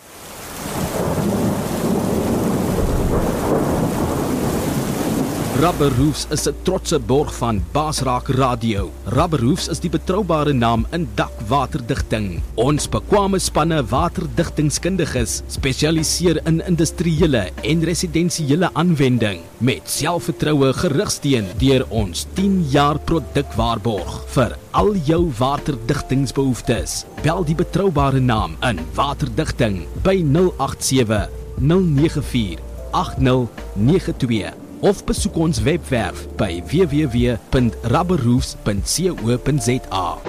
Rubber Roofs is 'n trotse borg van Basrak Radio. Rubber Roofs is die betroubare naam in dakwaterdigting. Ons bekwame spanne waterdigtingskundiges spesialiseer in industriële en residensiële aanwending met selfvertroue gerugsteun deur ons 10 jaar produktwaarborg vir al jou waterdigtingsbehoeftes. Bel die betroubare naam in waterdigting by 087 094 8092. Of besoek ons webwerf by www.rubberroofs.co.za.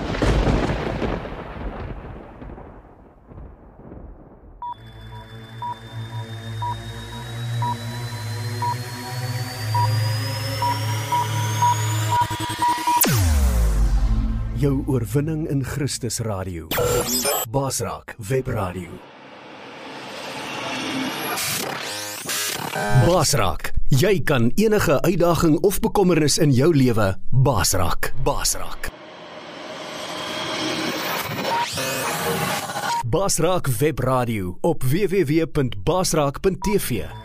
Jou oorwinning in Christus Radio. Basrak Web Radio. Basrak, jy kan enige uitdaging of bekommernis in jou lewe basrak. Basrak Web Radio op www.basrak.tv.